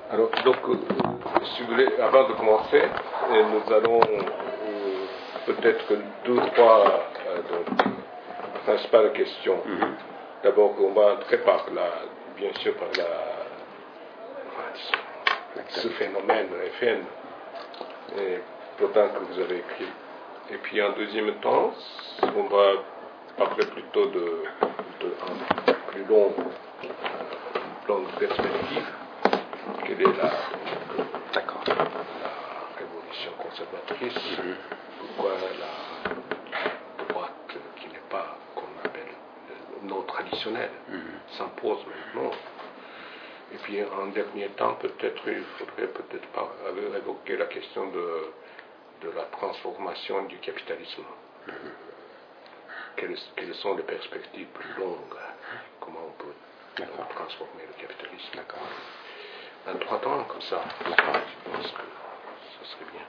Alors, donc, si vous voulez, avant de commencer, nous allons peut-être deux ou trois principales questions. D'abord, on va entrer bien sûr par ce phénomène FN, d'autant que vous avez écrit. Et puis en deuxième temps, on va parler plutôt un plus long plan de perspective. Quelle est la révolution conservatrice, pourquoi la droite qui n'est pas, qu'on appelle non traditionnelle, s'impose maintenant. Et puis en dernier temps, peut-être il faudrait évoquer la question de la transformation du capitalisme. Quelles sont les perspectives plus longues? Comment on peut transformer le capitalisme? En 3 temps, comme ça, je pense que ça serait bien.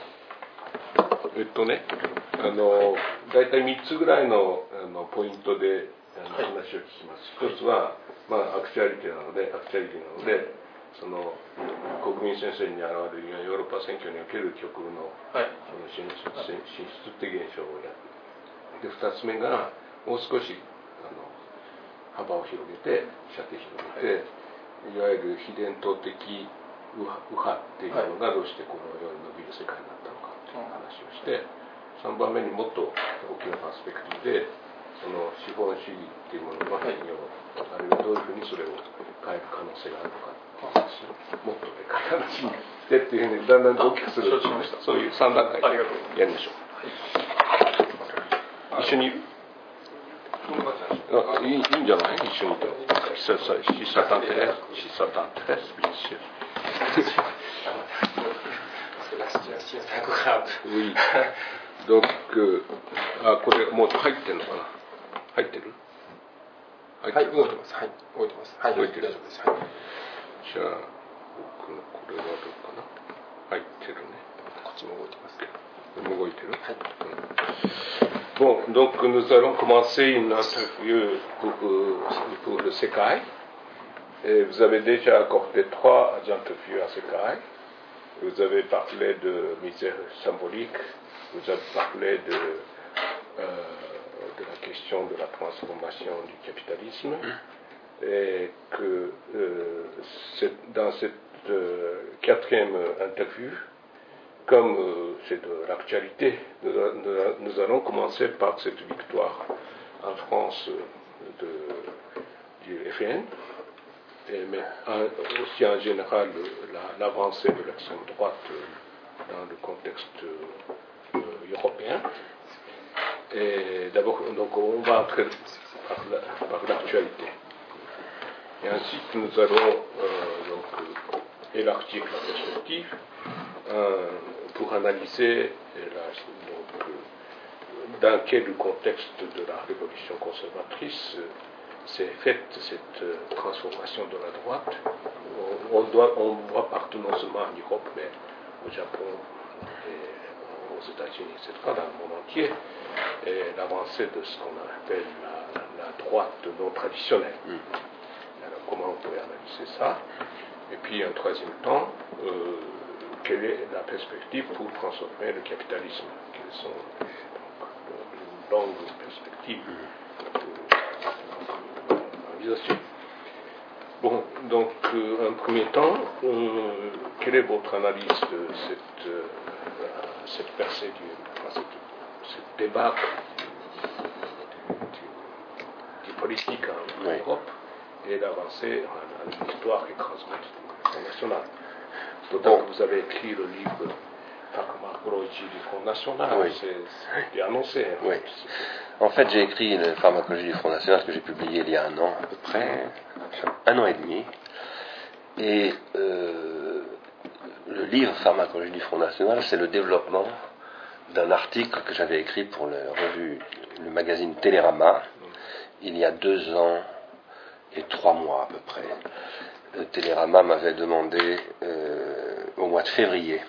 大体3つぐらいのポイントで話を聞きます。一つは、アクチュアリティなので、その国民先生に現れるヨーロッパ選挙における極右の、その進出的現象をやる。で、2つ目が、もう少し幅を広げて、射程広げて、いわゆる非伝統的右派っていうのがどうしてこのように伸びる世界になったのかという話をして、3番目にもっと大きなパースペクティブでその資本主義っていうものの変容、あるいはどういうふうにそれを変える可能性があるのかもっとでかい話にしてっていうふうにだんだん大きくするそういう3段階でやりましょう。一緒にいいんじゃない？一緒にと。Si ça t'intéresse, bien sûr. Parce que la situation est incroyable. Oui. Donc, これもう入ってるのかな？入ってる？ はい、動いてます。はい、動いてます。はい、大丈夫です。はい。 じゃあ、これはどうかな？入ってるね。 こっちも動いてます。 動いてる？ はい。 Bon, donc nous allons commencer une interview pour le Sekai. Et vous avez déjà accordé 3 interviews à Sekai. Vous avez parlé de misère symbolique, vous avez parlé de la question de la transformation du capitalisme. Et que dans cette 4e interview, comme c'est de l'actualité, nous allons commencer par cette victoire en France du FN, mais aussi en général l'avancée de l'extrême droite dans le contexte européen. Et d'abord, donc, on va entrer par l'actualité. Et ensuite, nous allons élargir la perspective pour analyser dans quel contexte de la révolution conservatrice s'est faite cette transformation de la droite. On voit partout, non seulement en Europe, mais au Japon, et aux États-Unis, etc., dans le monde entier, et l'avancée de ce qu'on appelle la droite non traditionnelle. Alors, comment on pourrait analyser ça? Et puis, en 3e temps, quelle est la perspective pour transformer le capitalisme? Quelles sont les longues perspectives de l'organisation? Bon, donc, en premier temps, quelle est votre analyse de cette percée cette débat du politique en Europe et l'avancée en l'histoire écrasante nationale? D'autant que vous avez écrit le livre Pharmacologie du Front National, c'est annoncé. Oui. En fait, j'ai écrit le Pharmacologie du Front National, que j'ai publié il y a 1 an à peu près, 1 an et demi. Et le livre Pharmacologie du Front National, c'est le développement d'un article que j'avais écrit pour le magazine Télérama, il y a 2 ans et 3 mois à peu près. Télérama m'avait demandé au mois de février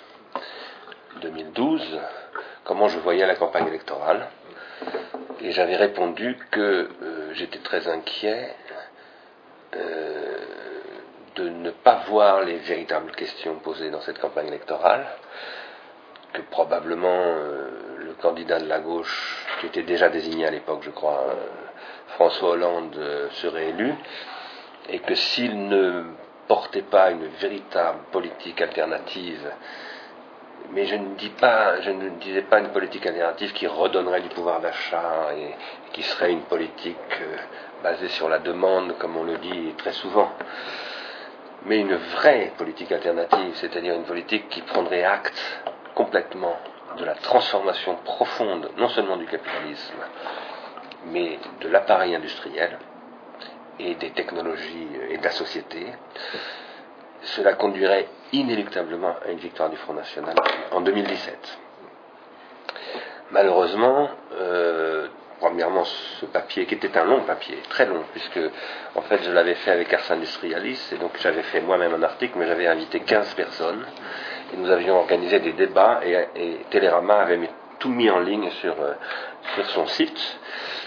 2012 comment je voyais la campagne électorale, et j'avais répondu que j'étais très inquiet de ne pas voir les véritables questions posées dans cette campagne électorale, que probablement le candidat de la gauche, qui était déjà désigné à l'époque, je crois, François Hollande, serait élu, et que s'il ne portait pas une véritable politique alternative, mais je ne disais pas une politique alternative qui redonnerait du pouvoir d'achat et qui serait une politique basée sur la demande, comme on le dit très souvent, mais une vraie politique alternative, c'est-à-dire une politique qui prendrait acte complètement de la transformation profonde, non seulement du capitalisme, mais de l'appareil industriel et des technologies et de la société. Cela conduirait inéluctablement à une victoire du Front National en 2017. Malheureusement, premièrement, ce papier, qui était un long papier, très long, puisque en fait je l'avais fait avec Ars Industrialis, et donc j'avais fait moi-même un article, mais j'avais invité 15 personnes, et nous avions organisé des débats, et Télérama avait tout mis en ligne sur son site.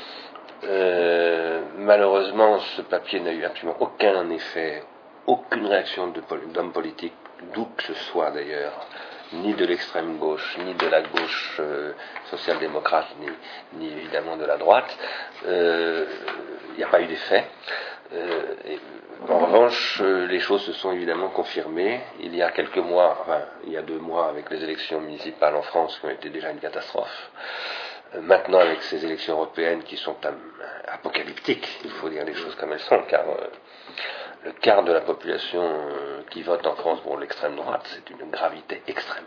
Malheureusement, ce papier n'a eu absolument aucun effet, aucune réaction d'hommes politiques, d'où que ce soit d'ailleurs, ni de l'extrême gauche, ni de la gauche social-démocrate, ni évidemment de la droite. Il n'y a pas eu d'effet. En revanche, les choses se sont évidemment confirmées. Il y a quelques mois, il y a 2 mois, avec les élections municipales en France, qui ont été déjà une catastrophe. Maintenant, avec ces élections européennes qui sont apocalyptiques, il faut dire les choses comme elles sont, car le quart de la population qui vote en France pour l'extrême droite, c'est une gravité extrême.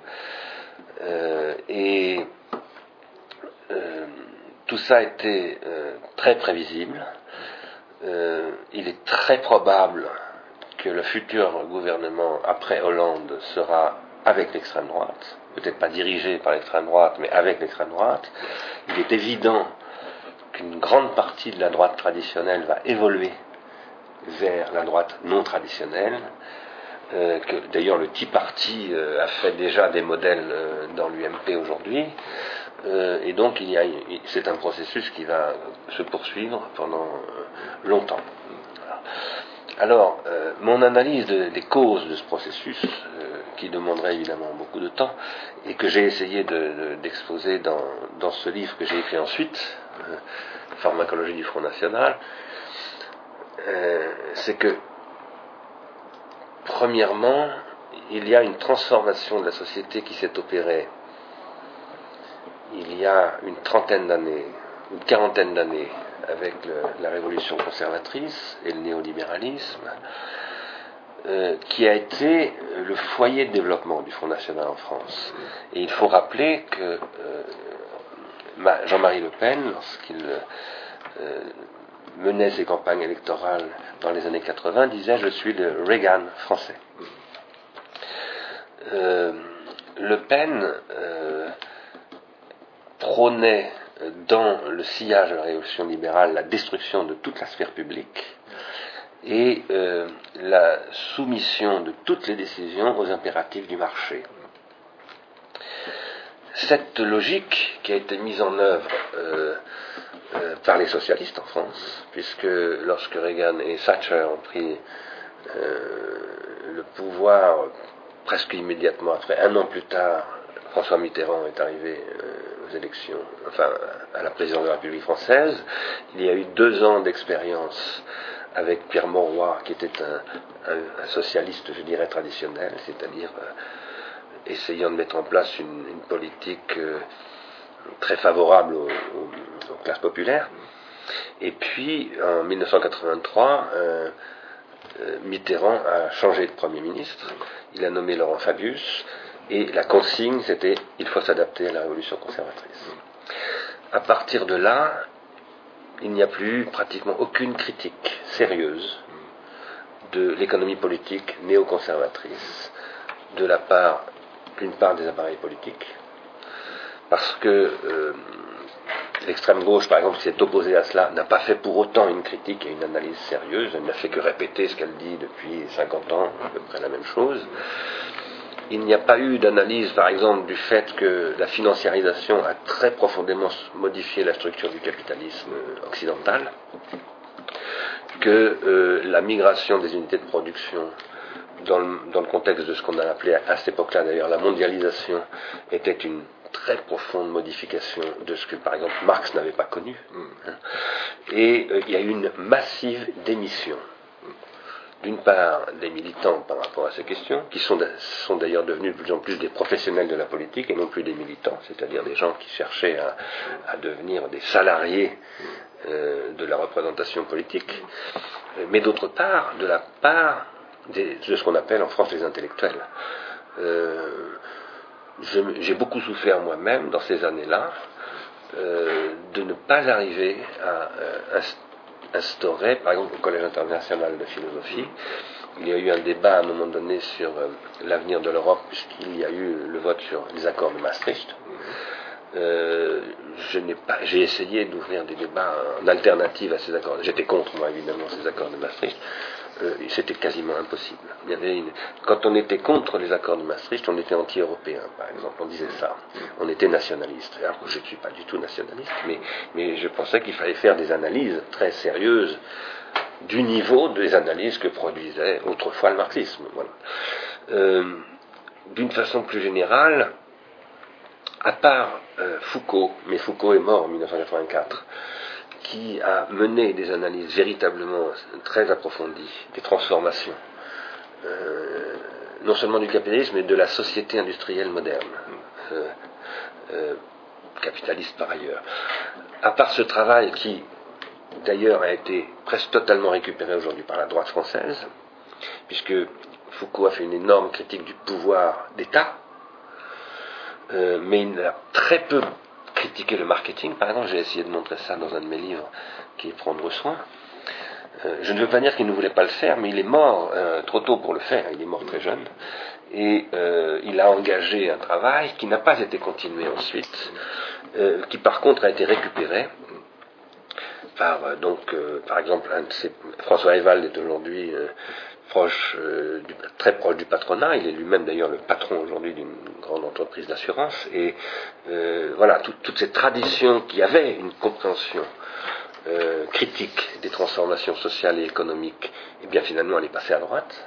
Tout ça a été très prévisible. Il est très probable que le futur gouvernement après Hollande sera avec l'extrême droite, peut-être pas dirigé par l'extrême droite, mais avec l'extrême droite. Il est évident qu'une grande partie de la droite traditionnelle va évoluer vers la droite non traditionnelle, que d'ailleurs le Tea Party a fait déjà des modèles dans l'UMP aujourd'hui, et donc c'est un processus qui va se poursuivre pendant longtemps. Alors, mon analyse des causes de ce processus, qui demanderait évidemment beaucoup de temps, et que j'ai essayé d'exposer dans ce livre que j'ai écrit ensuite, Pharmacologie du Front National, c'est que, premièrement, il y a une transformation de la société qui s'est opérée il y a une trentaine d'années, une quarantaine d'années, avec la révolution conservatrice et le néolibéralisme, qui a été le foyer de développement du Front National en France. Et il faut rappeler que Jean-Marie Le Pen, lorsqu'il menait ses campagnes électorales dans les années 80, disait « Je suis le Reagan français ». Le Pen prônait dans le sillage de la révolution libérale la destruction de toute la sphère publique et la soumission de toutes les décisions aux impératifs du marché. Cette logique qui a été mise en œuvre par les socialistes en France, puisque lorsque Reagan et Thatcher ont pris le pouvoir presque immédiatement après, 1 an plus tard, François Mitterrand est arrivé aux élections, à la présidence de la République française. Il y a eu 2 ans d'expérience avec Pierre Mauroy, qui était un socialiste, je dirais, traditionnel, c'est-à-dire essayant de mettre en place une politique très favorable aux classes populaires. Et puis, en 1983, Mitterrand a changé de Premier ministre. Il a nommé Laurent Fabius. Et la consigne, c'était « il faut s'adapter à la révolution conservatrice ». À partir de là, il n'y a plus pratiquement aucune critique sérieuse de l'économie politique néoconservatrice de la part, d'une part, des appareils politiques, parce que l'extrême gauche, par exemple, qui s'est opposée à cela, n'a pas fait pour autant une critique et une analyse sérieuse. Elle n'a fait que répéter ce qu'elle dit depuis 50 ans, à peu près la même chose. Il n'y a pas eu d'analyse, par exemple, du fait que la financiarisation a très profondément modifié la structure du capitalisme occidental. que la migration des unités de production dans le contexte de ce qu'on a appelé à cette époque-là d'ailleurs la mondialisation était une très profonde modification de ce que par exemple Marx n'avait pas connu. Et il y a eu une massive démission. D'une part, des militants par rapport à ces questions, qui sont d'ailleurs devenus de plus en plus des professionnels de la politique et non plus des militants, c'est-à-dire des gens qui cherchaient à devenir des salariés de la représentation politique, mais d'autre part, de la part de ce qu'on appelle en France les intellectuels. J'ai beaucoup souffert moi-même dans ces années-là de ne pas arriver à instauré, par exemple, au Collège international de philosophie. Il y a eu un débat à un moment donné sur l'avenir de l'Europe, puisqu'il y a eu le vote sur les accords de Maastricht. J'ai essayé d'ouvrir des débats en alternative à ces accords. J'étais contre, moi, évidemment, ces accords de Maastricht. C'était quasiment impossible. Quand on était contre les accords de Maastricht, on était anti-européen, par exemple, on disait ça. On était nationaliste. Alors, je ne suis pas du tout nationaliste, mais je pensais qu'il fallait faire des analyses très sérieuses du niveau des analyses que produisait autrefois le marxisme. Voilà. D'une façon plus générale, à part Foucault, mais Foucault est mort en 1984, qui a mené des analyses véritablement très approfondies des transformations, non seulement du capitalisme, mais de la société industrielle moderne, capitaliste par ailleurs. À part ce travail qui, d'ailleurs, a été presque totalement récupéré aujourd'hui par la droite française, puisque Foucault a fait une énorme critique du pouvoir d'État, mais il a très peu critiqué le marketing. Par exemple, j'ai essayé de montrer ça dans un de mes livres, qui est Prendre soin. Je ne veux pas dire qu'il ne voulait pas le faire, mais il est mort trop tôt pour le faire, il est mort très jeune, et il a engagé un travail qui n'a pas été continué ensuite, qui par contre a été récupéré par, par exemple, François Ewald est aujourd'hui très proche du patronat, il est lui-même d'ailleurs le patron aujourd'hui d'une grande entreprise d'assurance, et voilà, toute cette tradition qui avait une compréhension critique des transformations sociales et économiques, et bien finalement elle est passée à droite,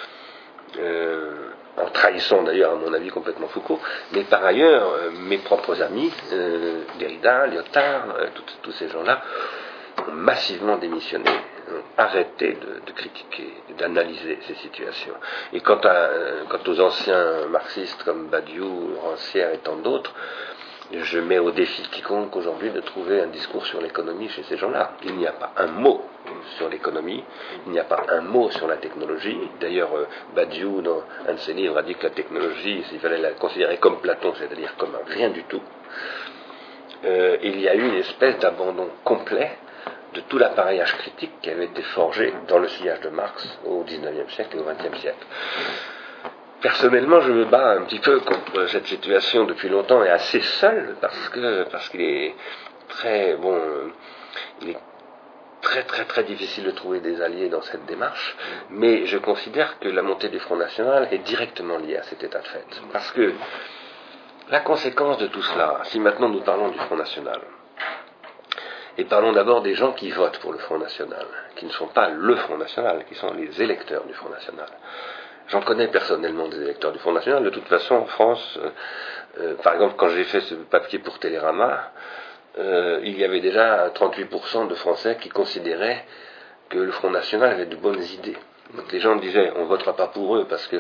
en trahissant d'ailleurs à mon avis complètement Foucault, mais par ailleurs mes propres amis, Derrida, Lyotard, tous ces gens-là, ont massivement démissionné, ont arrêté de critiquer, d'analyser ces situations. Et quant aux anciens marxistes comme Badiou, Rancière et tant d'autres, je mets au défi quiconque aujourd'hui de trouver un discours sur l'économie chez ces gens-là. Il n'y a pas un mot sur l'économie, il n'y a pas un mot sur la technologie. D'ailleurs, Badiou, dans un de ses livres, a dit que la technologie, s'il fallait la considérer comme Platon, c'est-à-dire comme rien du tout, il y a eu une espèce d'abandon complet de tout l'appareillage critique qui avait été forgé dans le sillage de Marx au XIXe siècle et au XXe siècle. Personnellement, je me bats un petit peu contre cette situation depuis longtemps et assez seul parce qu'il est il est très très très difficile de trouver des alliés dans cette démarche, mais je considère que la montée du Front National est directement liée à cet état de fait. Parce que la conséquence de tout cela, si maintenant nous parlons du Front National, et parlons d'abord des gens qui votent pour le Front National, qui ne sont pas le Front National, qui sont les électeurs du Front National. J'en connais personnellement des électeurs du Front National. De toute façon, en France, par exemple, quand j'ai fait ce papier pour Télérama, il y avait déjà 38% de Français qui considéraient que le Front National avait de bonnes idées. Donc les gens disaient, on ne votera pas pour eux parce que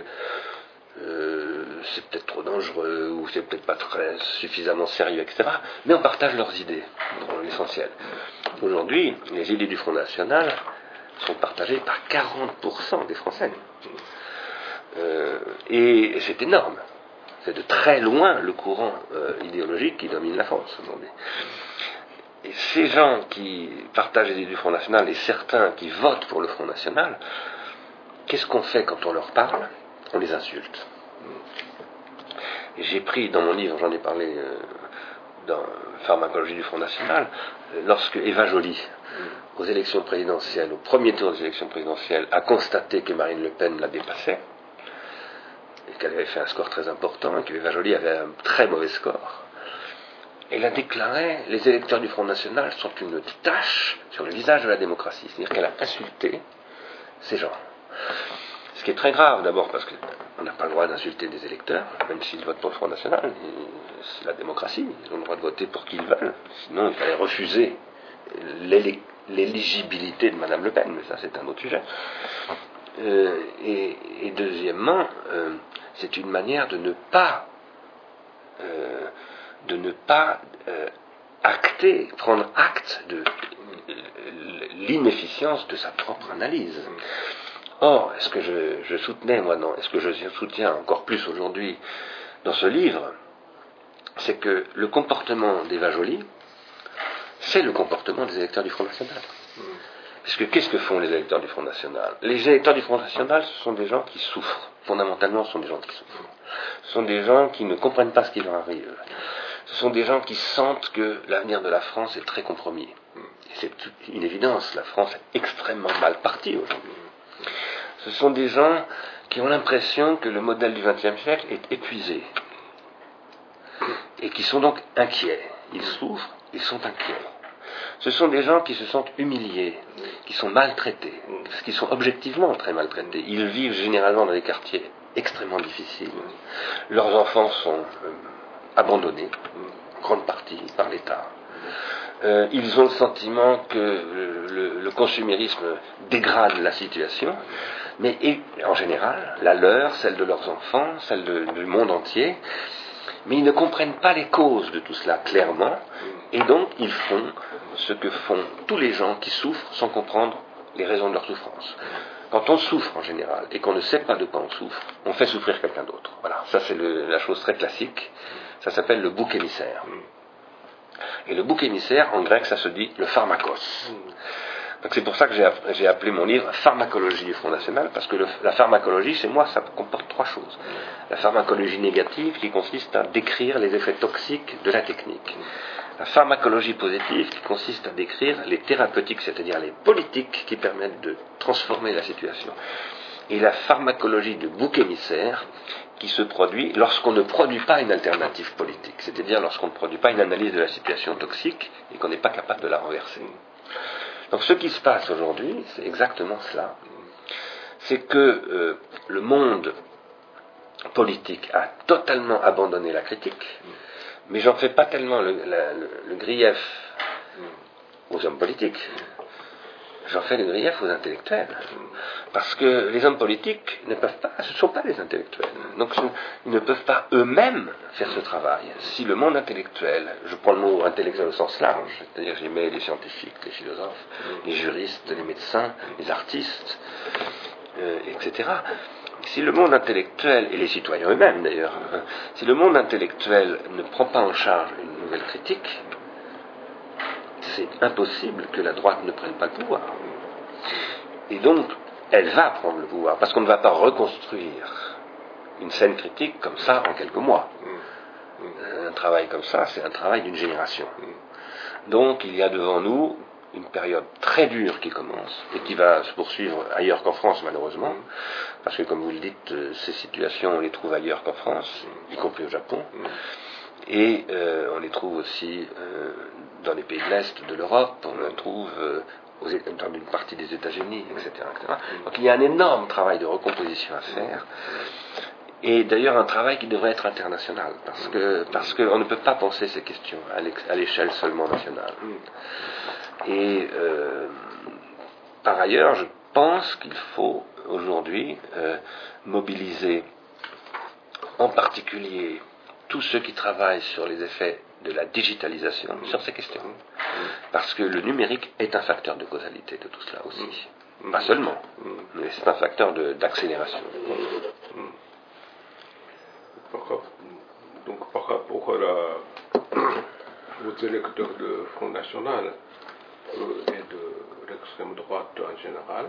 c'est peut-être trop dangereux, ou c'est peut-être pas suffisamment sérieux, etc. Mais on partage leurs idées, pour l'essentiel. Aujourd'hui, les idées du Front National sont partagées par 40% des Français. Et c'est énorme. C'est de très loin le courant idéologique qui domine la France aujourd'hui. Et ces gens qui partagent les idées du Front National et certains qui votent pour le Front National, qu'est-ce qu'on fait quand on leur parle ? On les insulte. Et j'ai pris dans mon livre, j'en ai parlé dans Pharmacologie du Front National, lorsque Eva Joly, aux élections présidentielles, au premier tour des élections présidentielles, a constaté que Marine Le Pen la dépassait, et qu'elle avait fait un score très important, et que Eva Joly avait un très mauvais score. elle a déclaré « Les électeurs du Front National sont une tache sur le visage de la démocratie ». C'est-à-dire qu'elle a insulté ces gens. Ce qui est très grave d'abord parce qu'on n'a pas le droit d'insulter des électeurs, même s'ils votent pour le Front National. C'est la démocratie, ils ont le droit de voter pour qui ils veulent. Sinon, il fallait refuser l'éligibilité de Mme Le Pen, mais ça c'est un autre sujet. Et deuxièmement, c'est une manière de ne pas prendre acte de l'inefficience de sa propre analyse. Or, ce que je soutenais, moi, est-ce que je soutiens encore plus aujourd'hui dans ce livre, c'est que le comportement d'Eva Joly, c'est le comportement des électeurs du Front National. Puisque qu'est-ce que font les électeurs du Front National ? Les électeurs du Front National, ce sont des gens qui souffrent. Fondamentalement, ce sont des gens qui souffrent. Ce sont des gens qui ne comprennent pas ce qui leur arrive. Ce sont des gens qui sentent que l'avenir de la France est très compromis. Et c'est une évidence, la France est extrêmement mal partie aujourd'hui. Ce sont des gens qui ont l'impression que le modèle du XXe siècle est épuisé. Et qui sont donc inquiets. Ils souffrent, ils sont inquiets. Ce sont des gens qui se sentent humiliés, qui sont maltraités, parce qu'ils sont objectivement très maltraités. Ils vivent généralement dans des quartiers extrêmement difficiles. Leurs enfants sont abandonnés, en grande partie, par l'État. Ils ont le sentiment que le consumérisme dégrade la situation, mais en général, la leur, celle de leurs enfants, celle du monde entier, mais ils ne comprennent pas les causes de tout cela clairement, et donc ils font ce que font tous les gens qui souffrent sans comprendre les raisons de leur souffrance. Quand on souffre en général, et qu'on ne sait pas de quoi on souffre, on fait souffrir quelqu'un d'autre. Voilà, ça c'est la chose très classique, ça s'appelle le bouc émissaire. Et le bouc émissaire, en grec, ça se dit le pharmakos. Donc c'est pour ça que j'ai appelé mon livre Pharmacologie du Front National, parce que la pharmacologie, chez moi, ça comporte trois choses. La pharmacologie négative, qui consiste à décrire les effets toxiques de la technique. La pharmacologie positive, qui consiste à décrire les thérapeutiques, c'est-à-dire les politiques qui permettent de transformer la situation. Et la pharmacologie de bouc émissaire, qui se produit lorsqu'on ne produit pas une alternative politique, c'est-à-dire lorsqu'on ne produit pas une analyse de la situation toxique et qu'on n'est pas capable de la renverser. Donc ce qui se passe aujourd'hui, c'est exactement cela. C'est que le monde politique a totalement abandonné la critique, mais j'en fais pas tellement le grief aux hommes politiques, j'en fais le grief aux intellectuels. Parce que les hommes politiques ne peuvent pas, ce ne sont pas des intellectuels. Donc ils ne peuvent pas eux-mêmes faire ce travail. Si le monde intellectuel, je prends le mot intellectuel au sens large, c'est-à-dire j'y mets les scientifiques, les philosophes, les juristes, les médecins, les artistes, etc. Si le monde intellectuel, et les citoyens eux-mêmes d'ailleurs, si le monde intellectuel ne prend pas en charge une nouvelle critique, c'est impossible que la droite ne prenne pas le pouvoir. Et donc, elle va prendre le pouvoir, parce qu'on ne va pas reconstruire une scène critique comme ça en quelques mois. Un travail comme ça, c'est un travail d'une génération. Donc, il y a devant nous une période très dure qui commence, et qui va se poursuivre ailleurs qu'en France, malheureusement, parce que, comme vous le dites, ces situations, on les trouve ailleurs qu'en France, y compris au Japon, et on les trouve aussi dans les pays de l'Est de l'Europe, on les trouve dans une partie des États-Unis, etc., etc. Donc il y a un énorme travail de recomposition à faire, et d'ailleurs un travail qui devrait être international, parce qu'on ne peut pas penser ces questions à l'échelle seulement nationale. Et par ailleurs, je pense qu'il faut aujourd'hui mobiliser en particulier tous ceux qui travaillent sur les effets de la digitalisation sur ces questions. Parce que le numérique est un facteur de causalité de tout cela aussi. Pas seulement, mais c'est un facteur d'accélération. Donc par rapport aux électeurs du Front National et de l'extrême droite en général,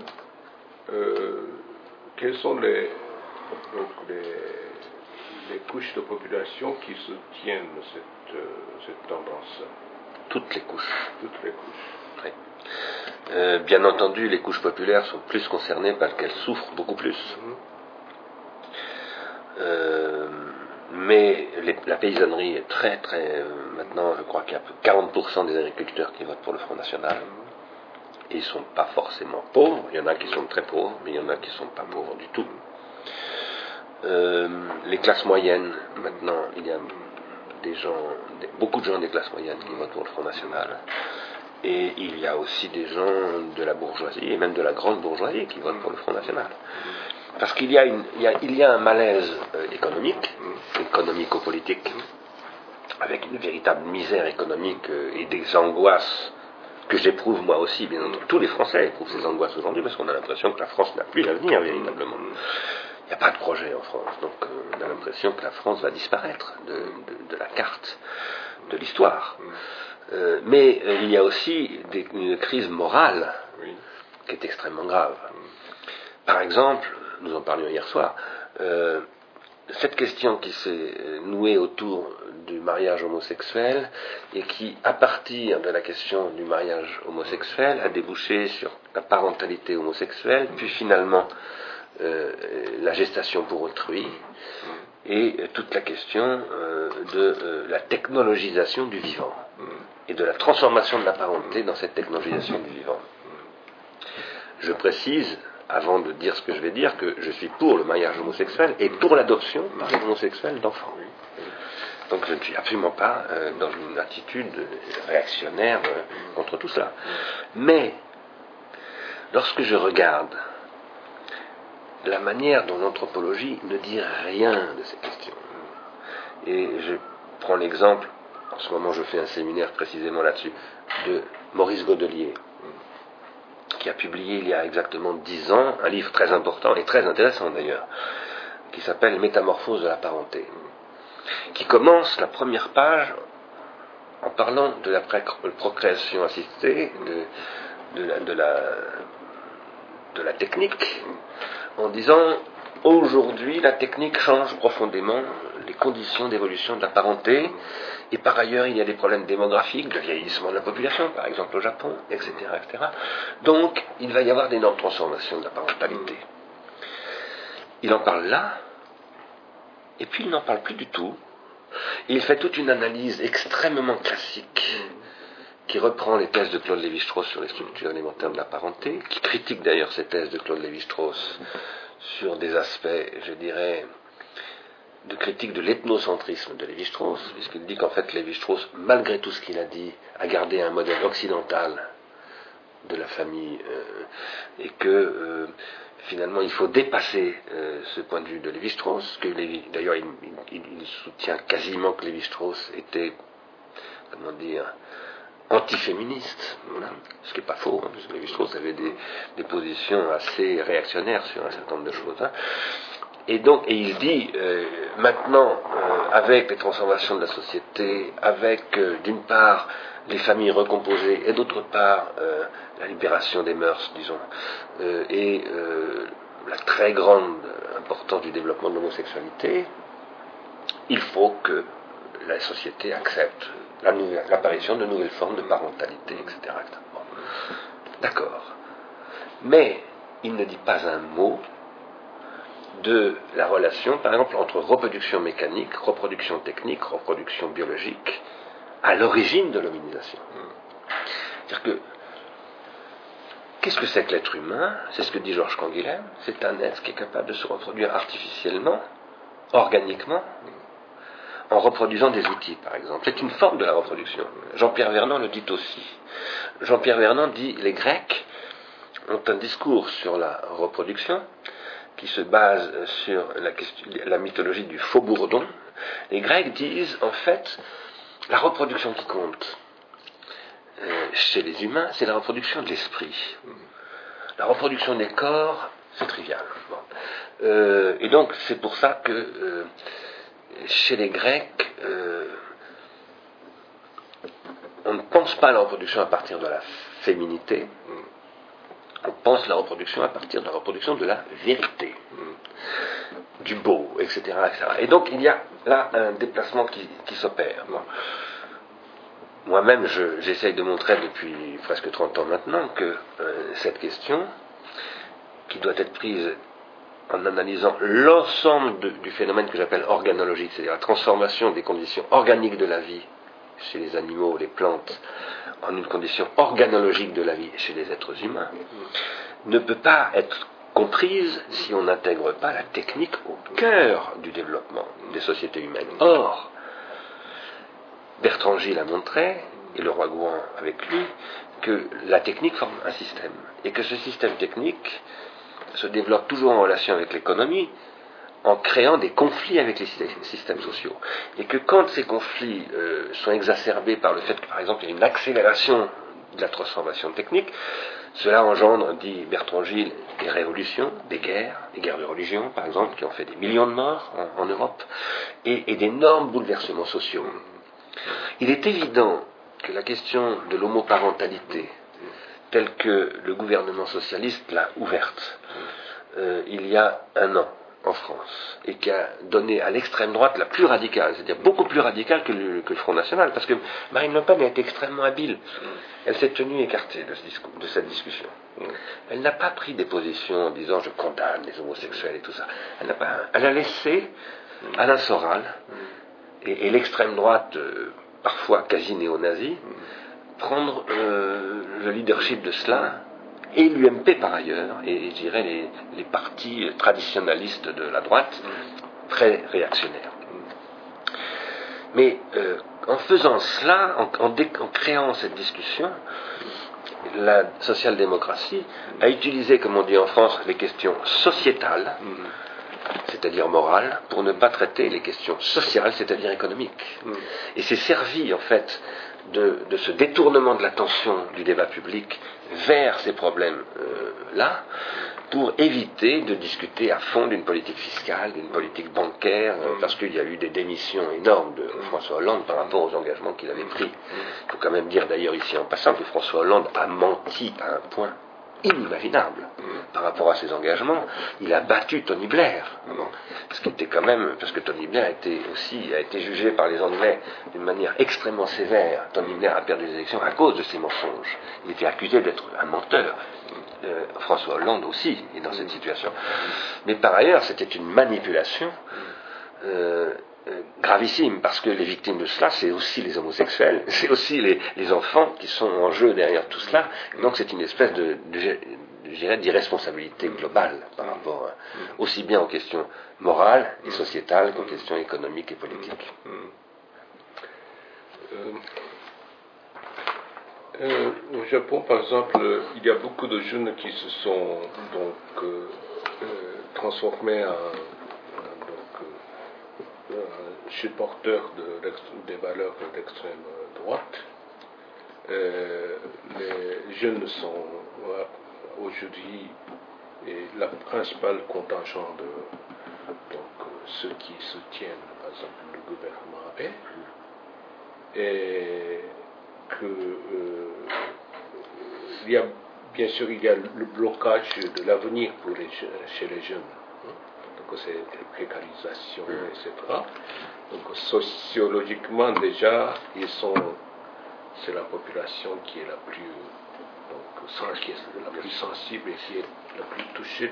quelles sont les couches de population qui soutiennent cette tendance? Toutes les couches. Toutes les couches. Oui. Bien entendu, les couches populaires sont plus concernées parce qu'elles souffrent beaucoup plus. mais la paysannerie est très, très... maintenant, je crois qu'il y a 40% des agriculteurs qui votent pour le Front National. Ils ne sont pas forcément pauvres. Il y en a qui sont très pauvres, mais il y en a qui ne sont pas pauvres du tout. Les classes moyennes, maintenant, il y a beaucoup de gens des classes moyennes qui votent pour le Front National. Et il y a aussi des gens de la bourgeoisie, et même de la grande bourgeoisie, qui votent pour le Front National. Parce qu'il y a un malaise économico-politique, avec une véritable misère économique et des angoisses que j'éprouve moi aussi, bien entendu. Tous les Français éprouvent ces angoisses aujourd'hui, parce qu'on a l'impression que la France n'a plus d'avenir, véritablement. Il n'y a pas de projet en France, donc on a l'impression que la France va disparaître de la carte de l'histoire. Mais il y a aussi une crise morale qui est extrêmement grave. Par exemple, nous en parlions hier soir, cette question qui s'est nouée autour du mariage homosexuel et qui, à partir de la question du mariage homosexuel, a débouché sur la parentalité homosexuelle, puis finalement la gestation pour autrui, et toute la question de la technologisation du vivant et de la transformation de la parenté dans cette technologisation du vivant. Je précise, avant de dire ce que je vais dire, que je suis pour le mariage homosexuel et pour l'adoption par les homosexuels d'enfants. Donc je ne suis absolument pas dans une attitude réactionnaire contre tout cela. Mais lorsque je regarde la manière dont l'anthropologie ne dit rien de ces questions, et je prends l'exemple, en ce moment je fais un séminaire précisément là-dessus, de Maurice Godelier, qui a publié il y a exactement 10 ans un livre très important et très intéressant d'ailleurs, qui s'appelle Métamorphose de la parenté, qui commence la première page en parlant de la procréation assistée, de la technique, en disant aujourd'hui la technique change profondément les conditions d'évolution de la parenté, et par ailleurs il y a des problèmes démographiques, de vieillissement de la population, par exemple au Japon, etc., etc. Donc il va y avoir d'énormes transformations de la parentalité. Il en parle là, et puis il n'en parle plus du tout. Et il fait toute une analyse extrêmement classique qui reprend les thèses de Claude Lévi-Strauss sur les structures élémentaires de la parenté, qui critique d'ailleurs ces thèses de Claude Lévi-Strauss sur des aspects, je dirais, de critique de l'ethnocentrisme de Lévi-Strauss, puisqu'il dit qu'en fait Lévi-Strauss, malgré tout ce qu'il a dit, a gardé un modèle occidental de la famille, et que finalement il faut dépasser ce point de vue de Lévi-Strauss, que d'ailleurs il soutient quasiment que Lévi-Strauss était, comment dire, antiféministe, voilà. Ce qui n'est pas faux, hein, parce que Lévi-Strauss avait des positions assez réactionnaires sur un certain nombre de choses. Hein. Et il dit, maintenant, avec les transformations de la société, avec, d'une part, les familles recomposées, et d'autre part, la libération des mœurs, disons, et la très grande importance du développement de l'homosexualité, il faut que la société accepte l'apparition de nouvelles formes de parentalité, etc. Bon. D'accord. Mais il ne dit pas un mot de la relation, par exemple, entre reproduction mécanique, reproduction technique, reproduction biologique, à l'origine de l'hominisation. C'est-à-dire que, qu'est-ce que c'est que l'être humain? C'est ce que dit Georges Canguilhem. C'est un être qui est capable de se reproduire artificiellement, organiquement, en reproduisant des outils, par exemple. C'est une forme de la reproduction. Jean-Pierre Vernant le dit aussi. Jean-Pierre Vernant dit les Grecs ont un discours sur la reproduction qui se base sur la mythologie du faux bourdon. Les Grecs disent, en fait, la reproduction qui compte chez les humains, c'est la reproduction de l'esprit. La reproduction des corps, c'est trivial. Bon. Et donc, c'est pour ça que chez les Grecs, on ne pense pas à la reproduction à partir de la féminité, on pense à la reproduction à partir de la reproduction de la vérité, du beau, etc., etc. Et donc il y a là un déplacement qui s'opère. Bon. Moi-même, j'essaye de montrer depuis presque 30 ans maintenant que cette question, qui doit être prise en analysant l'ensemble du phénomène que j'appelle organologique, c'est-à-dire la transformation des conditions organiques de la vie chez les animaux, les plantes, en une condition organologique de la vie chez les êtres humains, ne peut pas être comprise si on n'intègre pas la technique au cœur du développement des sociétés humaines. Or, Bertrand Gilles a montré, et le roi Gouan avec lui, que la technique forme un système, et que ce système technique se développe toujours en relation avec l'économie, en créant des conflits avec les systèmes sociaux. Et que quand ces conflits sont exacerbés par le fait que, par exemple, il y a une accélération de la transformation technique, cela engendre, dit Bertrand Gilles, des révolutions, des guerres de religion, par exemple, qui ont fait des millions de morts en Europe, et d'énormes bouleversements sociaux. Il est évident que la question de l'homoparentalité, telle que le gouvernement socialiste l'a ouverte il y a un an en France, et qui a donné à l'extrême droite la plus radicale, c'est-à-dire beaucoup plus radicale que le Front National, parce que Marine Le Pen a été extrêmement habile. Elle s'est tenue écartée de cette discussion. Elle n'a pas pris des positions en disant je condamne les homosexuels et tout ça. Elle a laissé Alain Soral et l'extrême droite, parfois quasi néo-nazie, prendre le leadership de cela, et l'UMP par ailleurs, et je dirais les partis traditionnalistes de la droite, très réactionnaires. Mais en faisant cela, en créant cette discussion, la social-démocratie a utilisé, comme on dit en France, les questions sociétales, c'est-à-dire morales, pour ne pas traiter les questions sociales, c'est-à-dire économiques. Et c'est servi, en fait, de ce détournement de l'attention du débat public vers ces problèmes-là, pour éviter de discuter à fond d'une politique fiscale, d'une politique bancaire, parce qu'il y a eu des démissions énormes de François Hollande par rapport aux engagements qu'il avait pris. Il faut quand même dire d'ailleurs ici en passant que François Hollande a menti à un point inimaginable par rapport à ses engagements. Il a battu Tony Blair, parce que Tony Blair a été jugé par les Anglais d'une manière extrêmement sévère. Tony Blair a perdu les élections à cause de ses mensonges. Il était accusé d'être un menteur. François Hollande aussi est dans cette situation. Mais par ailleurs, c'était une manipulation gravissime, parce que les victimes de cela, c'est aussi les homosexuels, c'est aussi les enfants qui sont en jeu derrière tout cela. Donc c'est une espèce je dirais, d'irresponsabilité globale par rapport aussi bien aux questions morales et sociétales qu'aux questions économiques et politiques. Au Japon, par exemple, il y a beaucoup de jeunes qui se sont transformés en supporteurs des valeurs de l'extrême droite. Les jeunes sont aujourd'hui la principale contingent de ceux qui soutiennent, par exemple, le gouvernement Abe, et il y a le blocage de l'avenir chez les jeunes. Donc c'est la précarisation, etc. Donc sociologiquement déjà, c'est la population qui est la plus sensible et qui est la plus touchée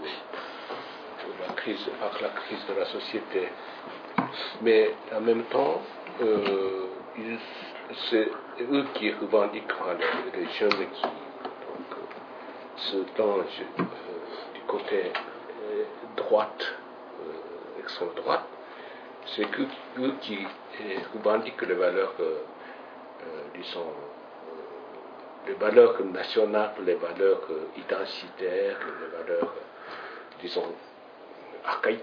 par la crise de la société. Mais en même temps, c'est eux qui revendiquent, les jeunes qui se tangent du côté droite, extrême droite, c'est eux qui revendiquent les valeurs, les valeurs nationales, les valeurs identitaires, les valeurs, archaïques.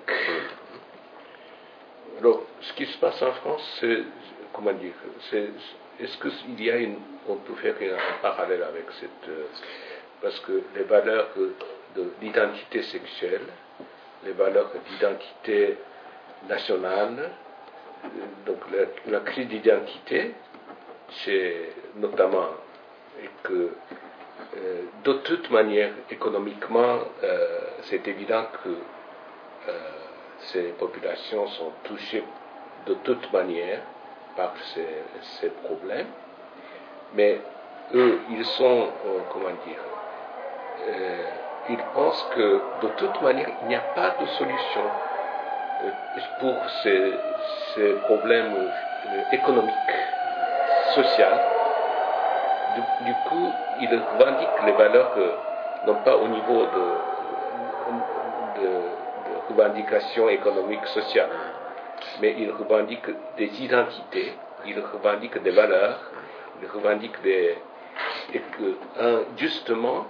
Alors, ce qui se passe en France, c'est, est-ce qu'il y a on peut faire un parallèle avec parce que les valeurs de l'identité sexuelle, les valeurs d'identité nationale, donc la crise d'identité, c'est notamment que de toute manière, économiquement, c'est évident que ces populations sont touchées de toute manière par ces problèmes, mais eux, ils sont, il pense que de toute manière, il n'y a pas de solution pour ces problèmes économiques, sociaux. Du coup, il revendique les valeurs, non pas au niveau de revendications économiques, sociales, mais il revendique des identités, il revendique des valeurs, il revendique justement,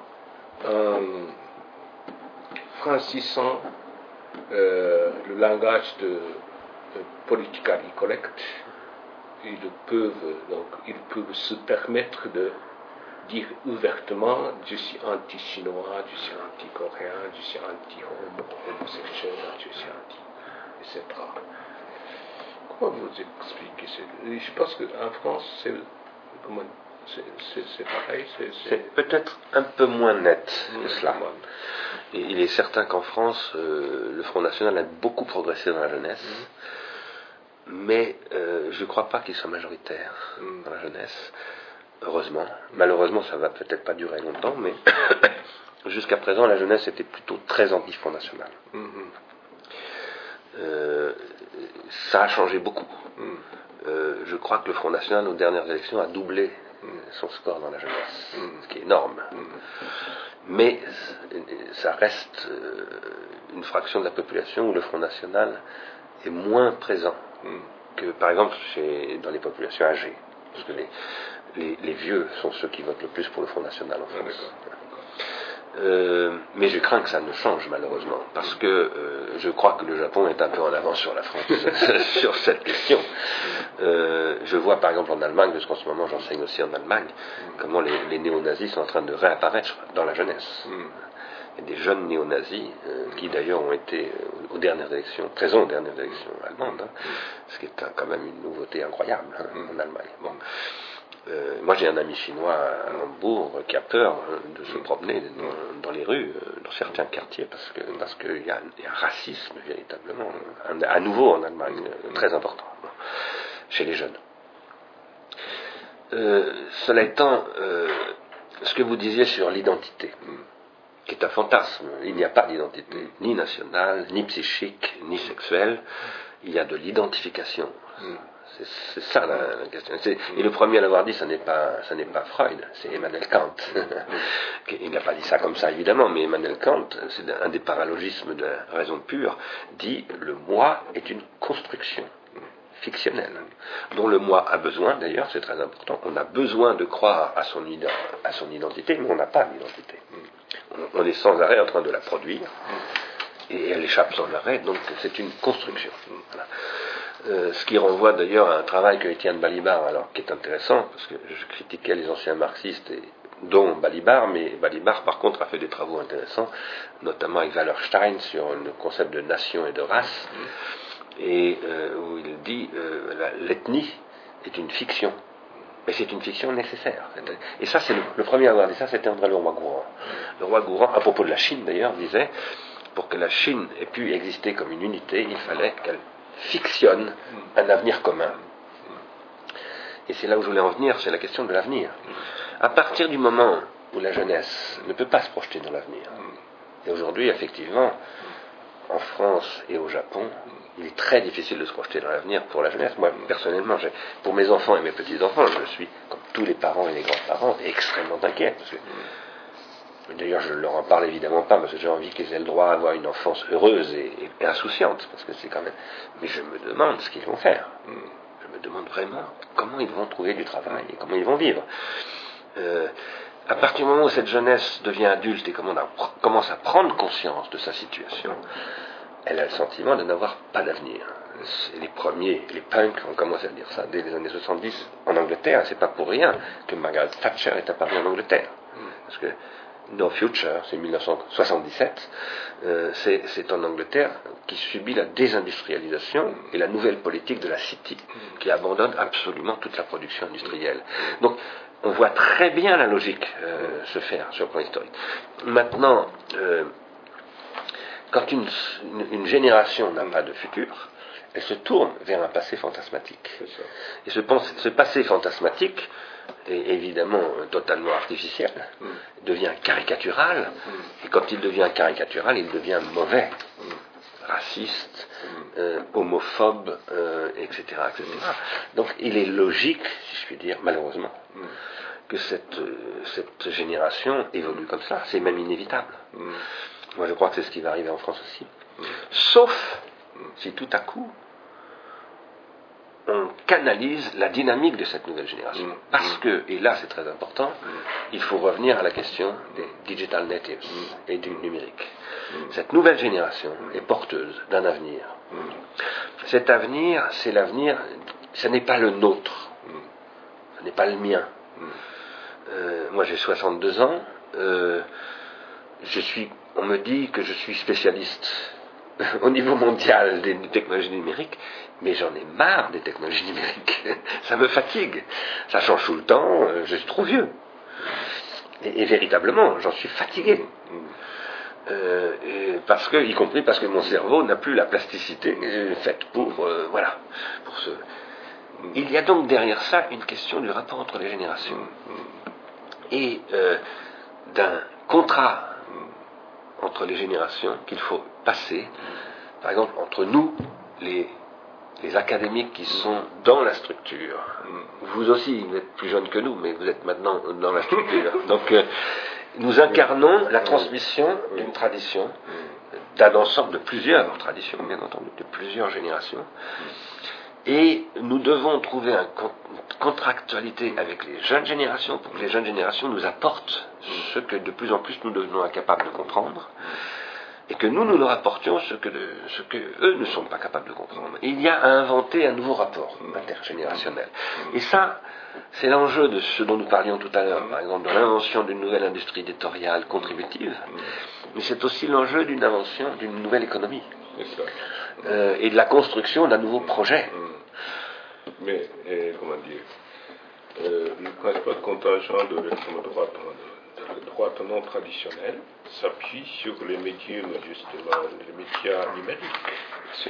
franchissant le langage de politically correct, ils peuvent se permettre de dire ouvertement je suis anti-chinois, je suis anti-coréen, je suis anti-homosexuel, je suis anti, etc. Comment vous expliquez ça? Je pense qu'en France, c'est pareil. C'est peut-être un peu moins net que cela. Et il est certain qu'en France, le Front National a beaucoup progressé dans la jeunesse, mais je ne crois pas qu'il soit majoritaire dans la jeunesse. Heureusement. Malheureusement, ça ne va peut-être pas durer longtemps, mais jusqu'à présent, la jeunesse était plutôt très anti-Front National. Ça a changé beaucoup. Je crois que le Front National, aux dernières élections, a doublé son score dans la jeunesse, ce qui est énorme. Mais ça reste une fraction de la population où le Front National est moins présent que, par exemple, dans les populations âgées. Parce que les vieux sont ceux qui votent le plus pour le Front National en France. Mais je crains que ça ne change malheureusement, parce que je crois que le Japon est un peu en avance sur la France sur cette question. Je vois par exemple en Allemagne, parce qu'en ce moment j'enseigne aussi en Allemagne, comment les néo-nazis sont en train de réapparaître dans la jeunesse. Il y a des jeunes néo-nazis qui d'ailleurs ont été présents aux dernières élections allemandes, ce qui est quand même une nouveauté incroyable en Allemagne. Bon. Moi j'ai un ami chinois à Hambourg qui a peur de se promener dans les rues, dans certains quartiers, parce qu'il y a un racisme véritablement, à nouveau en Allemagne, très important, chez les jeunes. Cela étant, ce que vous disiez sur l'identité, qui est un fantasme, il n'y a pas d'identité, ni nationale, ni psychique, ni sexuelle, il y a de l'identification. C'est ça la question. Et le premier à l'avoir dit, ça n'est pas Freud, c'est Emmanuel Kant. Il n'a pas dit ça comme ça évidemment, mais Emmanuel Kant, c'est un des paralogismes de la raison pure, dit le moi est une construction fictionnelle, dont le moi a besoin, d'ailleurs c'est très important, on a besoin de croire à son identité, mais on n'a pas d'identité. On est sans arrêt en train de la produire, et elle échappe sans arrêt, donc c'est une construction. Voilà. Ce qui renvoie d'ailleurs à un travail que Étienne Balibar, qui est intéressant, parce que je critiquais les anciens marxistes, dont Balibar, mais Balibar par contre a fait des travaux intéressants, notamment avec Wallerstein sur le concept de nation et de race, et où il dit l'ethnie est une fiction, mais c'est une fiction nécessaire. Et ça, c'est le premier à avoir dit ça, c'était André Leroi-Gourhan. Leroi-Gourhan, à propos de la Chine d'ailleurs, disait, pour que la Chine ait pu exister comme une unité, il fallait qu'elle fictionne un avenir commun. Et c'est là où je voulais en venir, c'est la question de l'avenir. À partir du moment où la jeunesse ne peut pas se projeter dans l'avenir, et aujourd'hui, effectivement, en France et au Japon, il est très difficile de se projeter dans l'avenir pour la jeunesse. Moi, personnellement, pour mes enfants et mes petits-enfants, je suis, comme tous les parents et les grands-parents, extrêmement inquiet. Parce que, d'ailleurs, je ne leur en parle évidemment pas, parce que j'ai envie qu'ils aient le droit d'avoir une enfance heureuse et insouciante. Parce que c'est quand même... Mais je me demande ce qu'ils vont faire. Je me demande vraiment comment ils vont trouver du travail et comment ils vont vivre. À partir du moment où cette jeunesse devient adulte et commence à prendre conscience de sa situation, elle a le sentiment de n'avoir pas d'avenir. Les premiers, les punks, ont commencé à dire ça dès les années 70 en Angleterre. C'est pas pour rien que Margaret Thatcher est apparue en Angleterre. Parce que No Future, c'est 1977, c'est en Angleterre qui subit la désindustrialisation et la nouvelle politique de la City, qui abandonne absolument toute la production industrielle. Donc, on voit très bien la logique se faire sur le plan historique. Maintenant, quand une génération n'a pas de futur, elle se tourne vers un passé fantasmatique. C'est ça. Et ce passé fantasmatique est évidemment totalement artificiel, devient caricatural, et quand il devient caricatural, il devient mauvais, raciste, homophobe, etc., etc. Donc il est logique, si je puis dire, malheureusement, que cette génération évolue comme ça. C'est même inévitable. Moi je crois que c'est ce qui va arriver en France aussi. Sauf si tout à coup on canalise la dynamique de cette nouvelle génération. Parce que, et là c'est très important, il faut revenir à la question des digital natives et du numérique. Cette nouvelle génération est porteuse d'un avenir. Cet avenir, c'est l'avenir, ce n'est pas le nôtre, ce n'est pas le mien. Moi j'ai 62 ans, on me dit que je suis spécialiste au niveau mondial des technologies numériques, mais j'en ai marre des technologies numériques. Ça me fatigue. Ça change tout le temps, je suis trop vieux. Et véritablement, j'en suis fatigué. Y compris parce que mon cerveau n'a plus la plasticité faite pour ce. Il y a donc derrière ça une question du rapport entre les générations et d'un contrat entre les générations qu'il faut passer, par exemple entre nous, les académiques qui sont dans la structure. Vous aussi, vous êtes plus jeunes que nous, mais vous êtes maintenant dans la structure. Donc nous incarnons la transmission d'une tradition, d'un ensemble de plusieurs traditions, bien entendu, de plusieurs générations. Et nous devons trouver une contractualité avec les jeunes générations pour que les jeunes générations nous apportent ce que de plus en plus nous devenons incapables de comprendre, et que nous leur apportions ce que eux ne sont pas capables de comprendre. Et il y a à inventer un nouveau rapport intergénérationnel. Et ça, c'est l'enjeu de ce dont nous parlions tout à l'heure, par exemple, de l'invention d'une nouvelle industrie éditoriale contributive, mais c'est aussi l'enjeu d'une invention d'une nouvelle économie. Et de la construction d'un nouveau projet. Mais, comment dire, le principal contingent de l'extrême droite, de la droite non traditionnelle, s'appuie sur les médiums, justement, les médias numériques.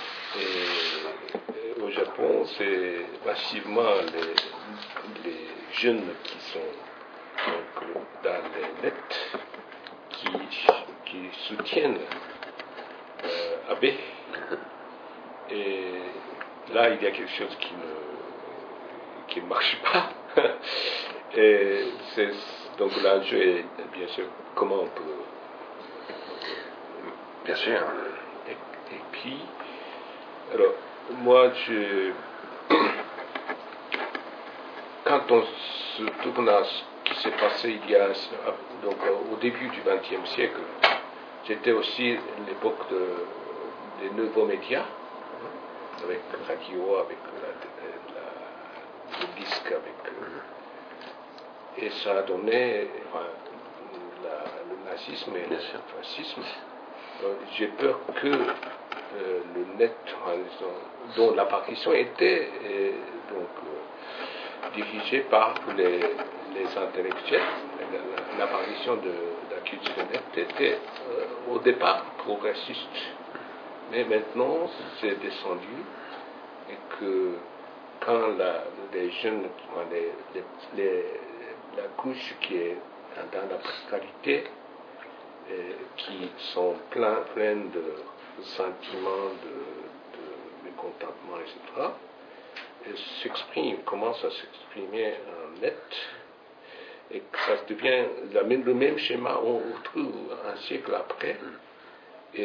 Et au Japon, c'est massivement les jeunes qui sont donc, dans les nets qui soutiennent Abe. Et là, il y a quelque chose qui ne marche pas. Et donc l'enjeu est, bien sûr, comment on peut... Bien sûr. Et puis, alors, moi, quand on se tourne à ce qui s'est passé donc, au début du XXe siècle, c'était aussi l'époque des nouveaux médias, avec la radio, avec le disque, et ça a donné le nazisme et le fascisme. J'ai peur que le net, dont l'apparition était dirigée par les intellectuels, l'apparition de la culture net était au départ progressiste. Mais maintenant, c'est descendu et que quand les jeunes, la couche qui est dans la précarité, qui sont pleines de sentiments, de mécontentement, etc., commence à s'exprimer en net, et que ça devient le même schéma on retrouve un siècle après, et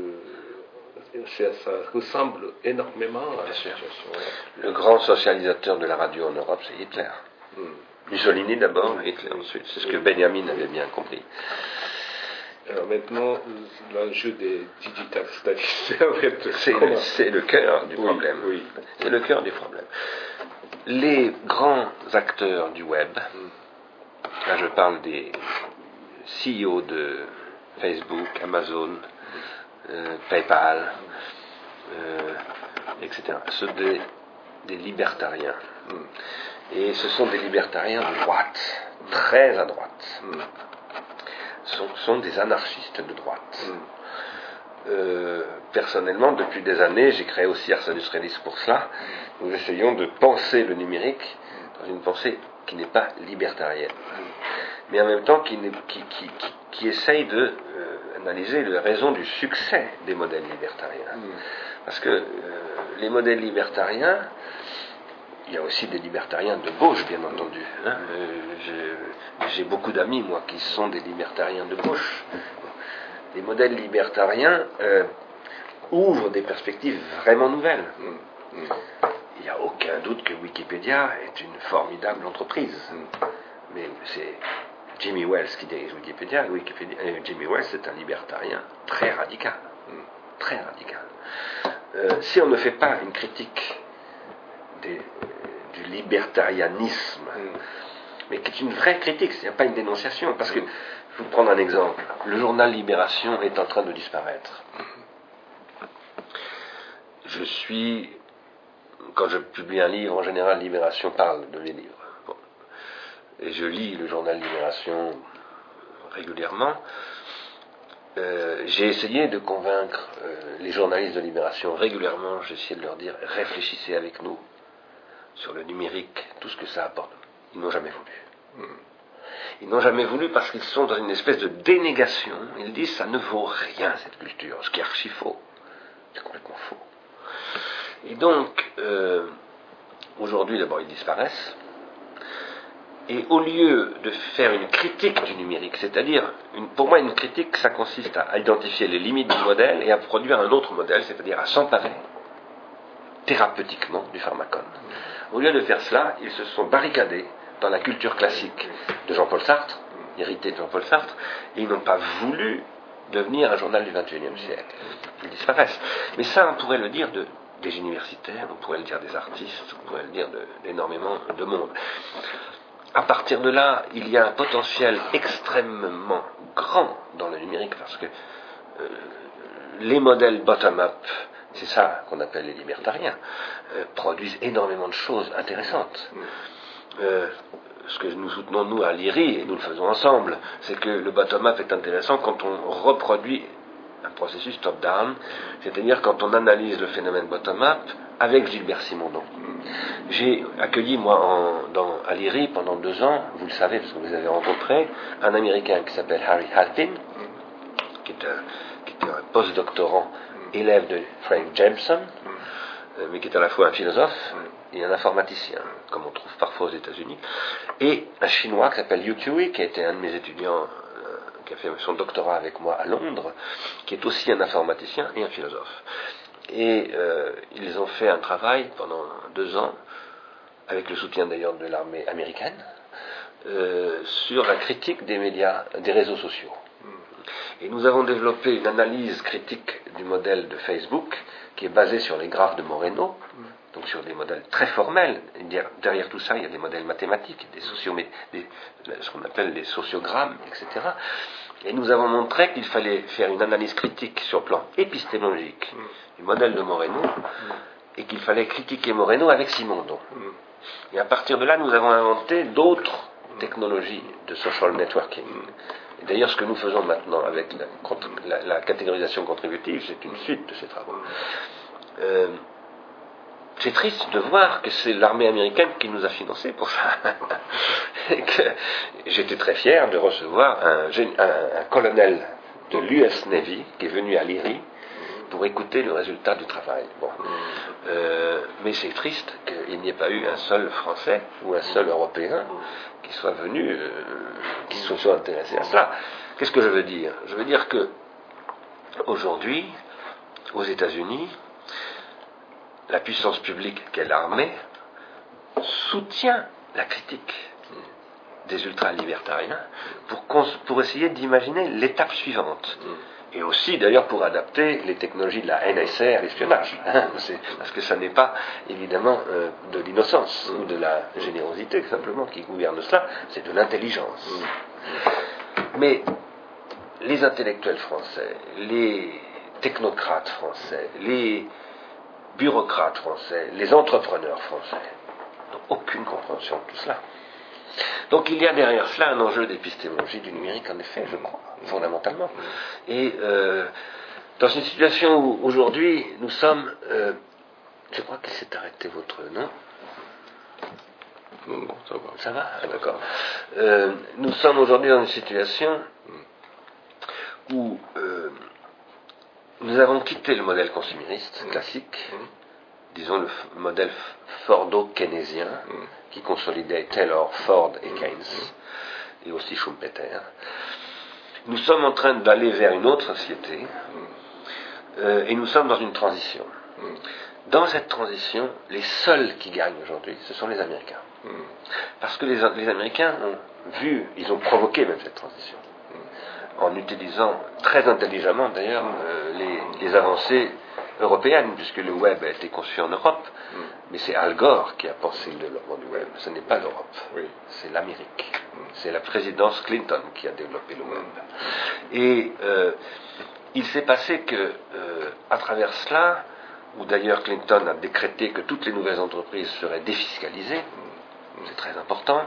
ça ressemble énormément à la situation. Le grand socialisateur de la radio en Europe, c'est Hitler. Mussolini d'abord, Hitler ensuite. C'est ce que Benjamin avait bien compris. Alors maintenant, l'enjeu des digital studies, c'est le cœur du problème. Oui. C'est le cœur du problème. Les grands acteurs du web, là je parle des CEO de Facebook, Amazon, PayPal, etc. Ce sont des libertariens. Et ce sont des libertariens de droite, très à droite. Ce sont des anarchistes de droite. personnellement, depuis des années, j'ai créé aussi Ars Industrialis pour cela, nous essayons de penser le numérique dans une pensée qui n'est pas libertarienne, mais en même temps qui essaye de analyser les raisons du succès des modèles libertariens. Parce que les modèles libertariens, il y a aussi des libertariens de gauche, bien entendu. Hein. J'ai beaucoup d'amis, moi, qui sont des libertariens de gauche. Les modèles libertariens ouvrent des perspectives vraiment nouvelles. Il n'y a aucun doute que Wikipédia est une formidable entreprise. Mais c'est Jimmy Wales qui dirige Wikipédia. Jimmy Wales est un libertarien très radical. Très radical. Si on ne fait pas une critique du libertarianisme, mais qui est une vraie critique, il n'y a pas une dénonciation, parce que, je vais vous prendre un exemple, le journal Libération est en train de disparaître. Quand je publie un livre, en général, Libération parle de mes livres. Bon. Et je lis le journal Libération régulièrement. J'ai essayé de convaincre les journalistes de Libération régulièrement, j'ai essayé de leur dire, réfléchissez avec nous sur le numérique, tout ce que ça apporte. Ils n'ont jamais voulu. Ils n'ont jamais voulu parce qu'ils sont dans une espèce de dénégation. Ils disent, ça ne vaut rien cette culture, ce qui est archi faux. C'est complètement faux. Et donc, aujourd'hui, d'abord, ils disparaissent. Et au lieu de faire une critique du numérique, c'est-à-dire, pour moi, une critique, ça consiste à identifier les limites du modèle et à produire un autre modèle, c'est-à-dire à s'emparer thérapeutiquement du pharmacone. Au lieu de faire cela, ils se sont barricadés dans la culture classique de Jean-Paul Sartre, hérité de Jean-Paul Sartre, et ils n'ont pas voulu devenir un journal du XXIe siècle. Ils disparaissent. Mais ça, on pourrait le dire des universitaires, on pourrait le dire des artistes, on pourrait le dire d'énormément de monde. À partir de là, il y a un potentiel extrêmement grand dans le numérique, parce que les modèles bottom-up, c'est ça qu'on appelle les libertariens, produisent énormément de choses intéressantes. Ce que nous soutenons, nous, à l'IRI, et nous le faisons ensemble, c'est que le bottom-up est intéressant quand on reproduit un processus top-down, c'est-à-dire quand on analyse le phénomène bottom-up avec Gilbert Simondon. J'ai accueilli, moi, à l'IRI, pendant 2 ans, vous le savez, parce que vous les avez rencontrés, un Américain qui s'appelle Harry Halpin, qui était un post-doctorant, élève de Frank Jameson, mais qui est à la fois un philosophe et un informaticien, comme on trouve parfois aux États-Unis, et un Chinois qui s'appelle Yu Cui, qui a été un de mes étudiants, qui a fait son doctorat avec moi à Londres, qui est aussi un informaticien et un philosophe. Et ils ont fait un travail pendant 2 ans, avec le soutien d'ailleurs de l'armée américaine, sur la critique des médias, des réseaux sociaux. Et nous avons développé une analyse critique du modèle de Facebook, qui est basée sur les graphes de Moreno, donc sur des modèles très formels. Derrière tout ça, il y a des modèles mathématiques, ce qu'on appelle des sociogrammes, etc. Et nous avons montré qu'il fallait faire une analyse critique sur le plan épistémologique du modèle de Moreno, et qu'il fallait critiquer Moreno avec Simondon. Et à partir de là, nous avons inventé d'autres technologies de social networking. Et d'ailleurs, ce que nous faisons maintenant avec la catégorisation contributive, c'est une suite de ces travaux. C'est triste de voir que c'est l'armée américaine qui nous a financés pour ça. Et que j'étais très fier de recevoir un colonel de l'US Navy qui est venu à l'IRI pour écouter le résultat du travail. Bon. Mais c'est triste qu'il n'y ait pas eu un seul Français ou un seul Européen qui soit venu, qui se soit intéressé à cela. Qu'est-ce que je veux dire ? Je veux dire que aujourd'hui, aux États-Unis, la puissance publique qu'est l'armée soutient la critique des ultra-libertariens pour essayer d'imaginer l'étape suivante. Et aussi, d'ailleurs, pour adapter les technologies de la NSA à l'espionnage. Parce que ça n'est pas, évidemment, de l'innocence ou de la générosité, simplement, qui gouverne cela, c'est de l'intelligence. Mais les intellectuels français, les technocrates français, les bureaucrates français, les entrepreneurs français n'ont aucune compréhension de tout cela. Donc il y a derrière cela un enjeu d'épistémologie du numérique, en effet, je crois, fondamentalement. Et Dans une situation où aujourd'hui nous sommes, je crois qu'il s'est arrêté votre nom. Non, ça va. Ça va, d'accord. Nous sommes aujourd'hui dans une situation où nous avons quitté le modèle consumériste classique, disons le modèle fordo-keynésien, qui consolidait Taylor, Ford et Keynes, et aussi Schumpeter. Nous sommes en train d'aller vers une autre société, et nous sommes dans une transition. Dans cette transition, les seuls qui gagnent aujourd'hui, ce sont les Américains. Parce que les Américains ont vu, ils ont provoqué même cette transition, en utilisant très intelligemment d'ailleurs les avancées européennes, puisque le web a été conçu en Europe, mais c'est Al Gore qui a pensé le développement du web, ce n'est pas l'Europe, c'est l'Amérique, c'est la présidence Clinton qui a développé le web. Et il s'est passé que, à travers cela, où d'ailleurs Clinton a décrété que toutes les nouvelles entreprises seraient défiscalisées, c'est très important,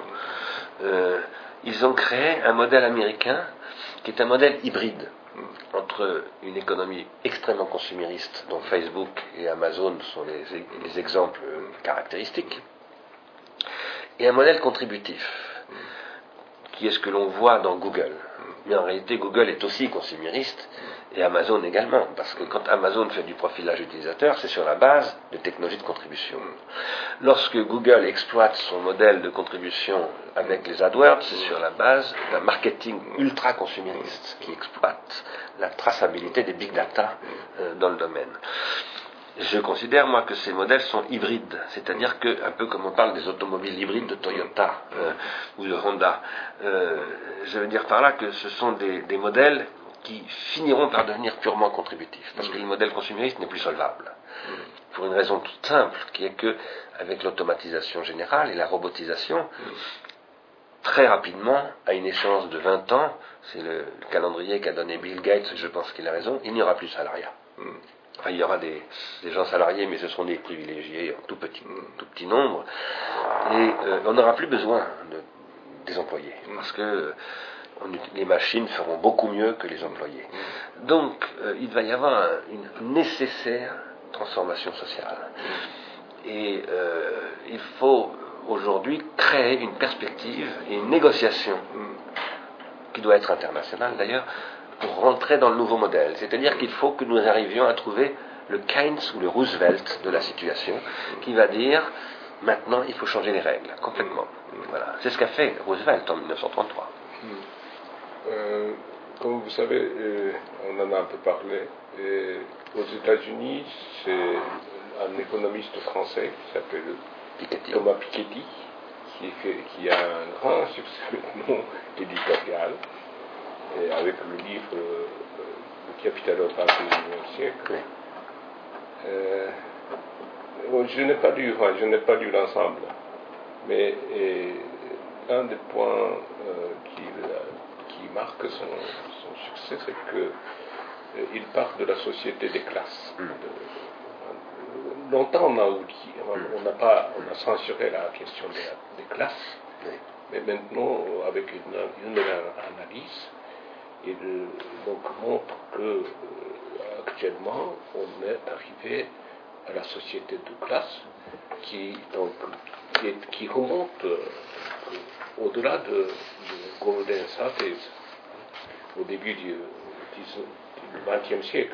ils ont créé un modèle américain qui est un modèle hybride entre une économie extrêmement consumériste, dont Facebook et Amazon sont les exemples caractéristiques, et un modèle contributif, qui est ce que l'on voit dans Google. Mais en réalité, Google est aussi consumériste, et Amazon également, parce que quand Amazon fait du profilage utilisateur, c'est sur la base de technologies de contribution. Lorsque Google exploite son modèle de contribution avec les AdWords, c'est sur la base d'un marketing ultra consumériste qui exploite la traçabilité des big data dans le domaine. Je considère, moi, que ces modèles sont hybrides, c'est-à-dire que, un peu comme on parle des automobiles hybrides de Toyota ou de Honda, je veux dire par là que ce sont des modèles qui finiront par devenir purement contributifs, parce que le modèle consumériste n'est plus solvable. Pour une raison toute simple, qui est que, avec l'automatisation générale et la robotisation, très rapidement, à une échéance de 20 ans, c'est le calendrier qu'a donné Bill Gates, je pense qu'il a raison, il n'y aura plus de salariat. Enfin, il y aura des gens salariés, mais ce seront des privilégiés en tout petit nombre, et on n'aura plus besoin des employés, parce que les machines feront beaucoup mieux que les employés. Donc, il va y avoir une nécessaire transformation sociale. Et il faut aujourd'hui créer une perspective et une négociation qui doit être internationale d'ailleurs, pour rentrer dans le nouveau modèle. C'est-à-dire qu'il faut que nous arrivions à trouver le Keynes ou le Roosevelt de la situation, qui va dire, maintenant il faut changer les règles, complètement. Voilà. C'est ce qu'a fait Roosevelt en 1933. Comme vous savez, on en a un peu parlé, aux États-Unis, c'est un économiste français qui s'appelle Thomas Piketty, qui a un grand succès maintenant éditorial, et avec le livre Le capital au XXIe siècle. Je n'ai pas lu l'ensemble, mais un des points qui marque son succès, c'est qu'il part de la société des classes. Longtemps on a oublié, on a censuré la question des classes, mais maintenant avec une analyse, il donc montre que actuellement on est arrivé à la société de classe qui remonte au-delà de Golden Cities au début du XXe siècle.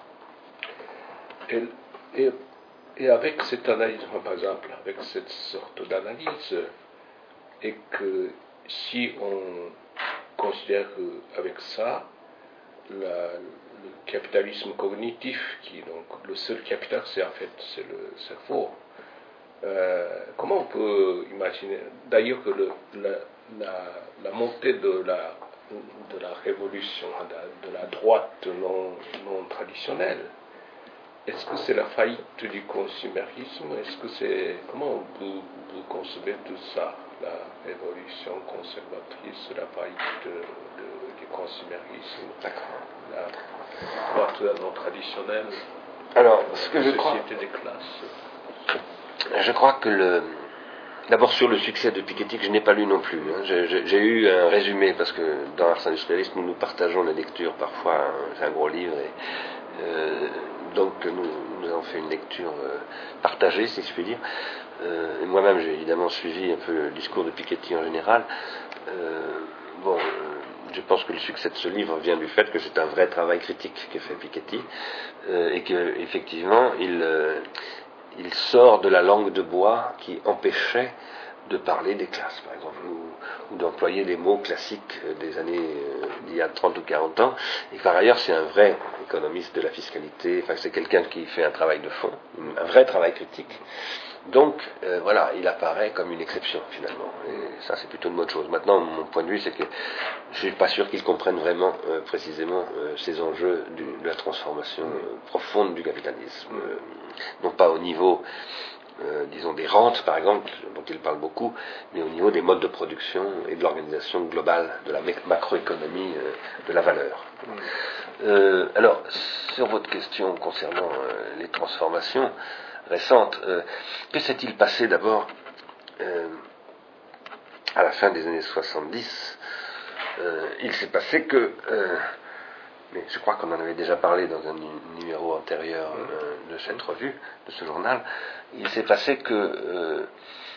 Et avec cette analyse, par exemple, avec cette sorte d'analyse, et que si on considère qu'avec ça, le capitalisme cognitif, qui donc le seul capital, c'est le cerveau. Comment on peut imaginer, d'ailleurs, que la montée de la révolution, de la droite non traditionnelle, est-ce que c'est la faillite du consumérisme? Est-ce que c'est, comment vous concevez tout ça, la révolution conservatrice, la faillite du consumérisme, la droite non traditionnelle, alors, ce que la société des classes? Je crois que d'abord sur le succès de Piketty, que je n'ai pas lu non plus. J'ai eu un résumé, parce que dans Ars Industrialis, nous partageons la lecture parfois, c'est un gros livre, Donc nous avons fait une lecture partagée, si je puis dire. Et moi-même, j'ai évidemment suivi un peu le discours de Piketty en général. Je pense que le succès de ce livre vient du fait que c'est un vrai travail critique que fait Piketty, et qu'effectivement, il sort de la langue de bois qui empêchait de parler des classes, par exemple, ou d'employer des mots classiques des années d'il y a 30 ou 40 ans. Et par ailleurs, c'est un vrai économiste de la fiscalité, enfin, c'est quelqu'un qui fait un travail de fond, un vrai travail critique. Donc, voilà, il apparaît comme une exception, finalement. Et ça, c'est plutôt une bonne chose. Maintenant, mon point de vue, c'est que je suis pas sûr qu'il comprenne vraiment, précisément, ces enjeux de la transformation profonde du capitalisme. Non pas au niveau, disons, des rentes, par exemple, dont il parle beaucoup, mais au niveau des modes de production et de l'organisation globale de la macroéconomie de la valeur. Alors, sur votre question concernant les transformations récentes, que s'est-il passé d'abord à la fin des années 70? Il s'est passé que, mais je crois qu'on en avait déjà parlé dans un numéro antérieur de cette revue, de ce journal, il s'est passé que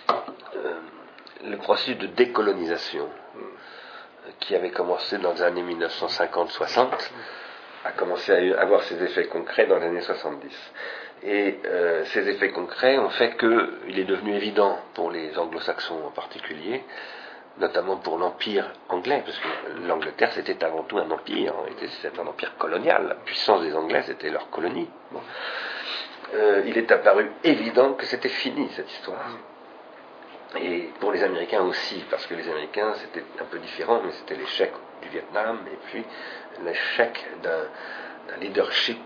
le processus de décolonisation qui avait commencé dans les années 1950-60 a commencé à avoir ses effets concrets dans les années 70. Et ces effets concrets ont fait qu'il est devenu évident pour les anglo-saxons en particulier, notamment pour l'empire anglais, parce que l'Angleterre c'était avant tout un empire, c'était un empire colonial, la puissance des Anglais c'était leur colonie. Bon. Il est apparu évident que c'était fini cette histoire. Et pour les Américains aussi, parce que les Américains c'était un peu différent, mais c'était l'échec du Vietnam, et puis l'échec d'un leadership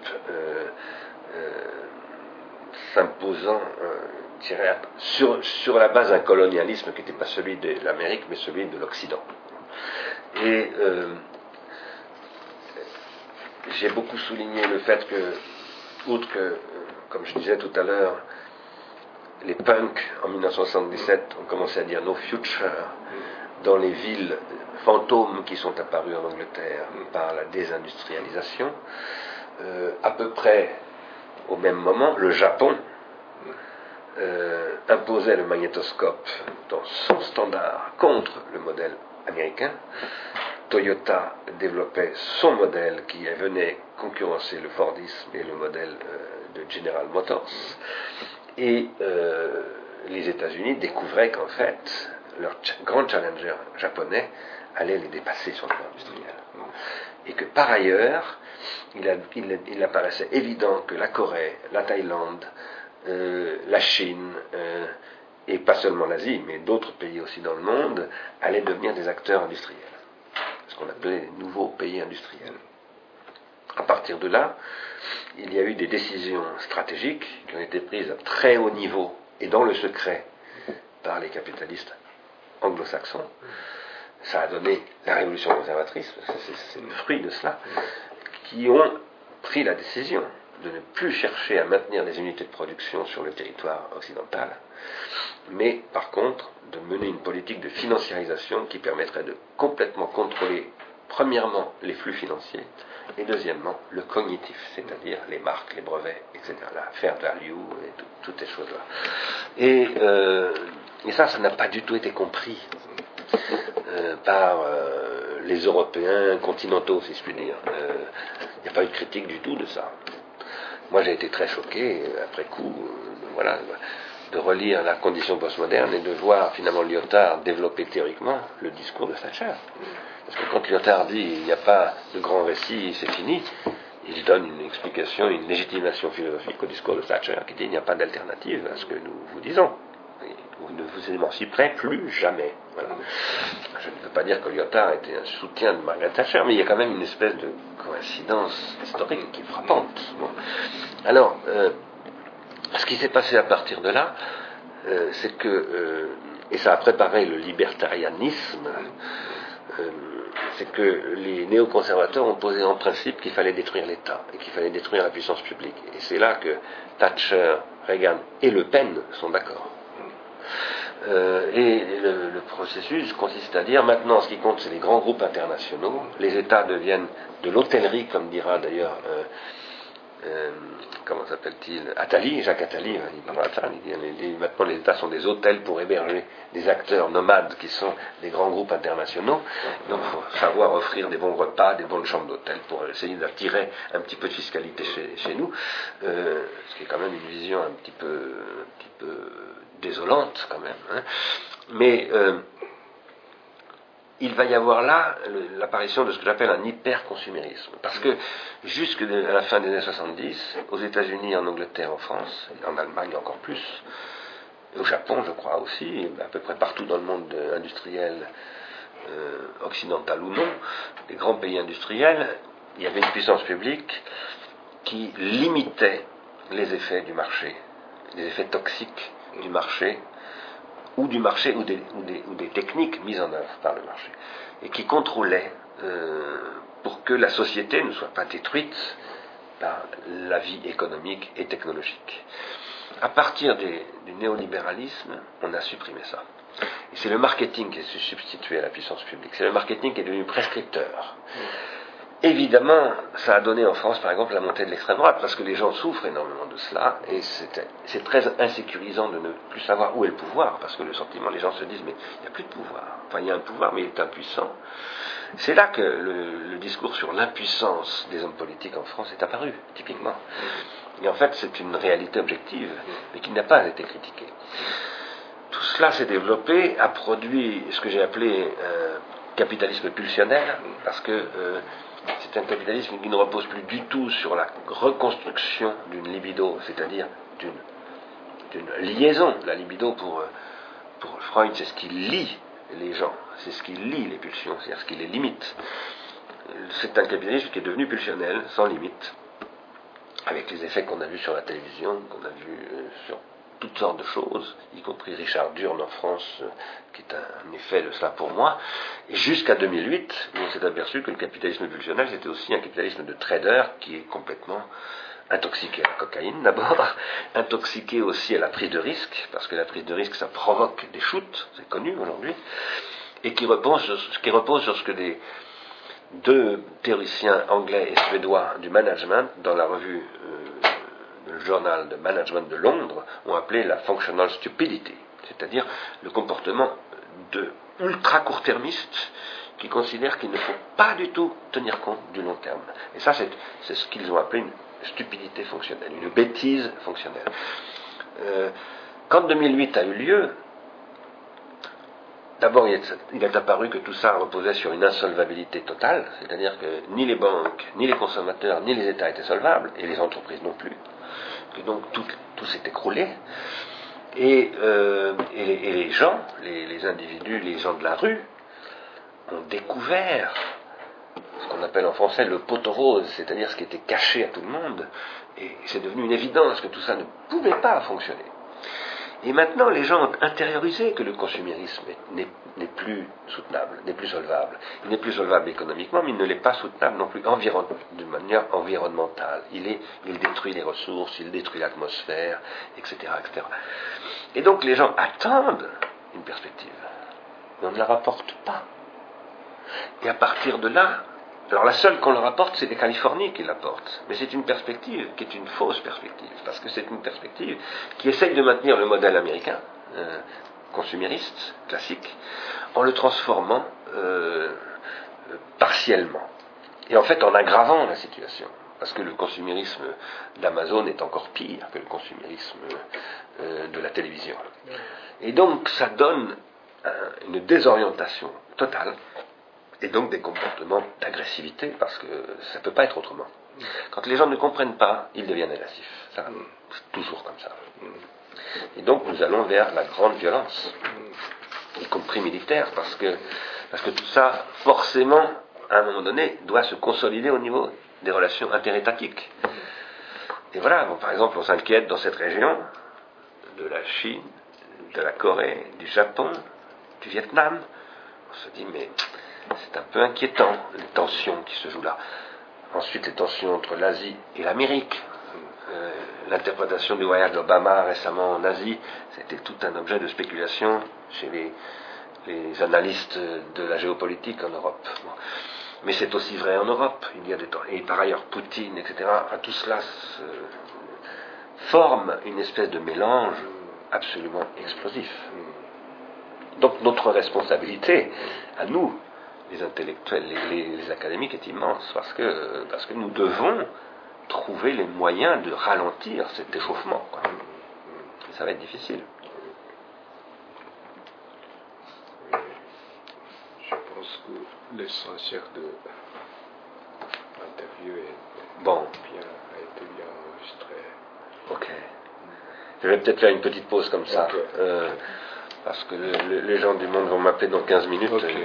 s'imposant sur la base d'un colonialisme qui n'était pas celui de l'Amérique, mais celui de l'Occident. Et j'ai beaucoup souligné le fait que, outre que, comme je disais tout à l'heure, les punks en 1977 ont commencé à dire no future dans les villes fantômes qui sont apparues en Angleterre par la désindustrialisation. À peu près au même moment, le Japon imposait le magnétoscope dans son standard contre le modèle américain. Toyota développait son modèle qui venait concurrencer le Fordisme et le modèle de General Motors. Et les États-Unis découvraient qu'en fait, leur grand challenger japonais allait les dépasser sur le plan industriel. Et que par ailleurs, il apparaissait évident que la Corée, la Thaïlande, la Chine, et pas seulement l'Asie, mais d'autres pays aussi dans le monde, allaient devenir des acteurs industriels. Ce qu'on appelait les nouveaux pays industriels. À partir de là, il y a eu des décisions stratégiques qui ont été prises à très haut niveau et dans le secret par les capitalistes anglo-saxons. Ça a donné la révolution conservatrice, c'est le fruit de cela, qui ont pris la décision de ne plus chercher à maintenir des unités de production sur le territoire occidental, mais par contre de mener une politique de financiarisation qui permettrait de complètement contrôler, premièrement, les flux financiers, et deuxièmement, le cognitif, c'est-à-dire les marques, les brevets, etc., la fair value et toutes ces choses-là. Et ça n'a pas du tout été compris par les Européens continentaux, si je puis dire. Il n'y a pas eu de critique du tout de ça. Moi, j'ai été très choqué, après coup, voilà, de relire la condition postmoderne et de voir finalement Lyotard développer théoriquement le discours de Thatcher. Parce que quand Lyotard dit il n'y a pas de grand récit, c'est fini, il donne une explication, une légitimation philosophique au discours de Thatcher qui dit il n'y a pas d'alternative à ce que nous vous disons. Vous ne vous émanciperez plus jamais. Voilà. Je ne veux pas dire que Lyotard était un soutien de Margaret Thatcher, mais il y a quand même une espèce de coïncidence historique qui est frappante. Bon. Alors, ce qui s'est passé à partir de là, c'est que, et ça a préparé le libertarianisme, c'est que les néoconservateurs ont posé en principe qu'il fallait détruire l'État et qu'il fallait détruire la puissance publique. Et c'est là que Thatcher, Reagan et Le Pen sont d'accord. Et le processus consiste à dire maintenant ce qui compte c'est les grands groupes internationaux, les États deviennent de l'hôtellerie comme dira d'ailleurs comment s'appelle-t-il, Attali, Jacques Attali, il parle de ça, il dit maintenant les États sont des hôtels pour héberger des acteurs nomades qui sont des grands groupes internationaux, donc il faut savoir offrir des bons repas, des bonnes chambres d'hôtel pour essayer d'attirer un petit peu de fiscalité chez nous, ce qui est quand même une vision un petit peu désolante quand même, hein. Mais il va y avoir là l'apparition de ce que j'appelle un hyper-consumérisme. Parce que jusqu'à la fin des années 70, aux États-Unis, en Angleterre, en France, et en Allemagne encore plus, et au Japon, je crois aussi, et à peu près partout dans le monde industriel, occidental ou non, les grands pays industriels, il y avait une puissance publique qui limitait les effets du marché, les effets toxiques du marché, ou des techniques mises en œuvre par le marché, et qui contrôlait pour que la société ne soit pas détruite par la vie économique et technologique. À partir du néolibéralisme, on a supprimé ça. Et c'est le marketing qui s'est substitué à la puissance publique. C'est le marketing qui est devenu prescripteur. Évidemment, ça a donné en France, par exemple, la montée de l'extrême droite, parce que les gens souffrent énormément de cela, et c'est très insécurisant de ne plus savoir où est le pouvoir, parce que le sentiment, les gens se disent, mais il n'y a plus de pouvoir. Enfin, il y a un pouvoir, mais il est impuissant. C'est là que le discours sur l'impuissance des hommes politiques en France est apparu, typiquement. Et en fait, c'est une réalité objective, mais qui n'a pas été critiquée. Tout cela s'est développé, a produit ce que j'ai appelé un capitalisme pulsionnaire, parce que c'est un capitalisme qui ne repose plus du tout sur la reconstruction d'une libido, c'est-à-dire d'une liaison. La libido, pour Freud, c'est ce qui lie les gens, c'est ce qui lie les pulsions, c'est-à-dire ce qui les limite. C'est un capitalisme qui est devenu pulsionnel, sans limite, avec les effets qu'on a vus sur la télévision, qu'on a vus sur toutes sortes de choses, y compris Richard Durn en France, qui est un effet de cela pour moi, et jusqu'à 2008, où on s'est aperçu que le capitalisme pulsionnel, c'était aussi un capitalisme de traders qui est complètement intoxiqué à la cocaïne d'abord, intoxiqué aussi à la prise de risque, parce que la prise de risque, ça provoque des shoots, c'est connu aujourd'hui, et qui repose sur ce que deux théoriciens anglais et suédois du management, dans la revue le journal de management de Londres, ont appelé la functional stupidity, c'est-à-dire le comportement ultra court-termiste qui considère qu'il ne faut pas du tout tenir compte du long terme. Et ça, c'est ce qu'ils ont appelé une stupidité fonctionnelle, une bêtise fonctionnelle. Quand 2008 a eu lieu, d'abord il est apparu que tout ça reposait sur une insolvabilité totale, c'est-à-dire que ni les banques, ni les consommateurs, ni les États étaient solvables, et les entreprises non plus, que donc tout s'est écroulé, et les gens, les individus, les gens de la rue, ont découvert ce qu'on appelle en français le poteau rose, c'est-à-dire ce qui était caché à tout le monde, et c'est devenu une évidence que tout ça ne pouvait pas fonctionner. Et maintenant, les gens ont intériorisé que le consumérisme n'est plus soutenable, n'est plus solvable. Il n'est plus solvable économiquement, mais il ne l'est pas soutenable non plus de manière environnementale. Il détruit les ressources, il détruit l'atmosphère, etc., etc. Et donc, les gens attendent une perspective, mais on ne la rapporte pas. Et à partir de là, alors la seule qu'on leur apporte, c'est les Californies qui l'apportent. Mais c'est une perspective qui est une fausse perspective, parce que c'est une perspective qui essaye de maintenir le modèle américain, consumériste, classique, en le transformant partiellement. Et en fait en aggravant la situation. Parce que le consumérisme d'Amazon est encore pire que le consumérisme de la télévision. Et donc ça donne une désorientation totale, et donc des comportements d'agressivité, parce que ça ne peut pas être autrement. Quand les gens ne comprennent pas, ils deviennent agressifs. Ça, c'est toujours comme ça. Et donc nous allons vers la grande violence, y compris militaire, parce que tout ça, forcément, à un moment donné, doit se consolider au niveau des relations interétatiques. Et voilà, bon, par exemple, on s'inquiète dans cette région de la Chine, de la Corée, du Japon, du Vietnam. On se dit, mais c'est un peu inquiétant, les tensions qui se jouent là. Ensuite, les tensions entre l'Asie et l'Amérique. L'interprétation du voyage d'Obama récemment en Asie, c'était tout un objet de spéculation chez les analystes de la géopolitique en Europe. Bon. Mais c'est aussi vrai en Europe. Il y a des temps. Et par ailleurs, Poutine, etc. Enfin, tout cela forme une espèce de mélange absolument explosif. Donc notre responsabilité, à nous, les intellectuels, les académiques, est immense, parce que nous devons trouver les moyens de ralentir cet échauffement, quoi. Et ça va être difficile. Je pense que l'essentiel de l'interview a été bien enregistré. Ok. Je vais peut-être faire une petite pause comme ça. Okay. Parce que les gens du monde vont m'appeler dans 15 minutes. Okay.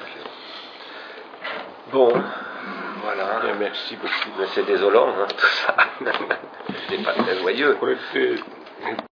Bon, voilà. Bien, merci beaucoup. Mais c'est désolant, hein, tout ça. C'est pas très joyeux.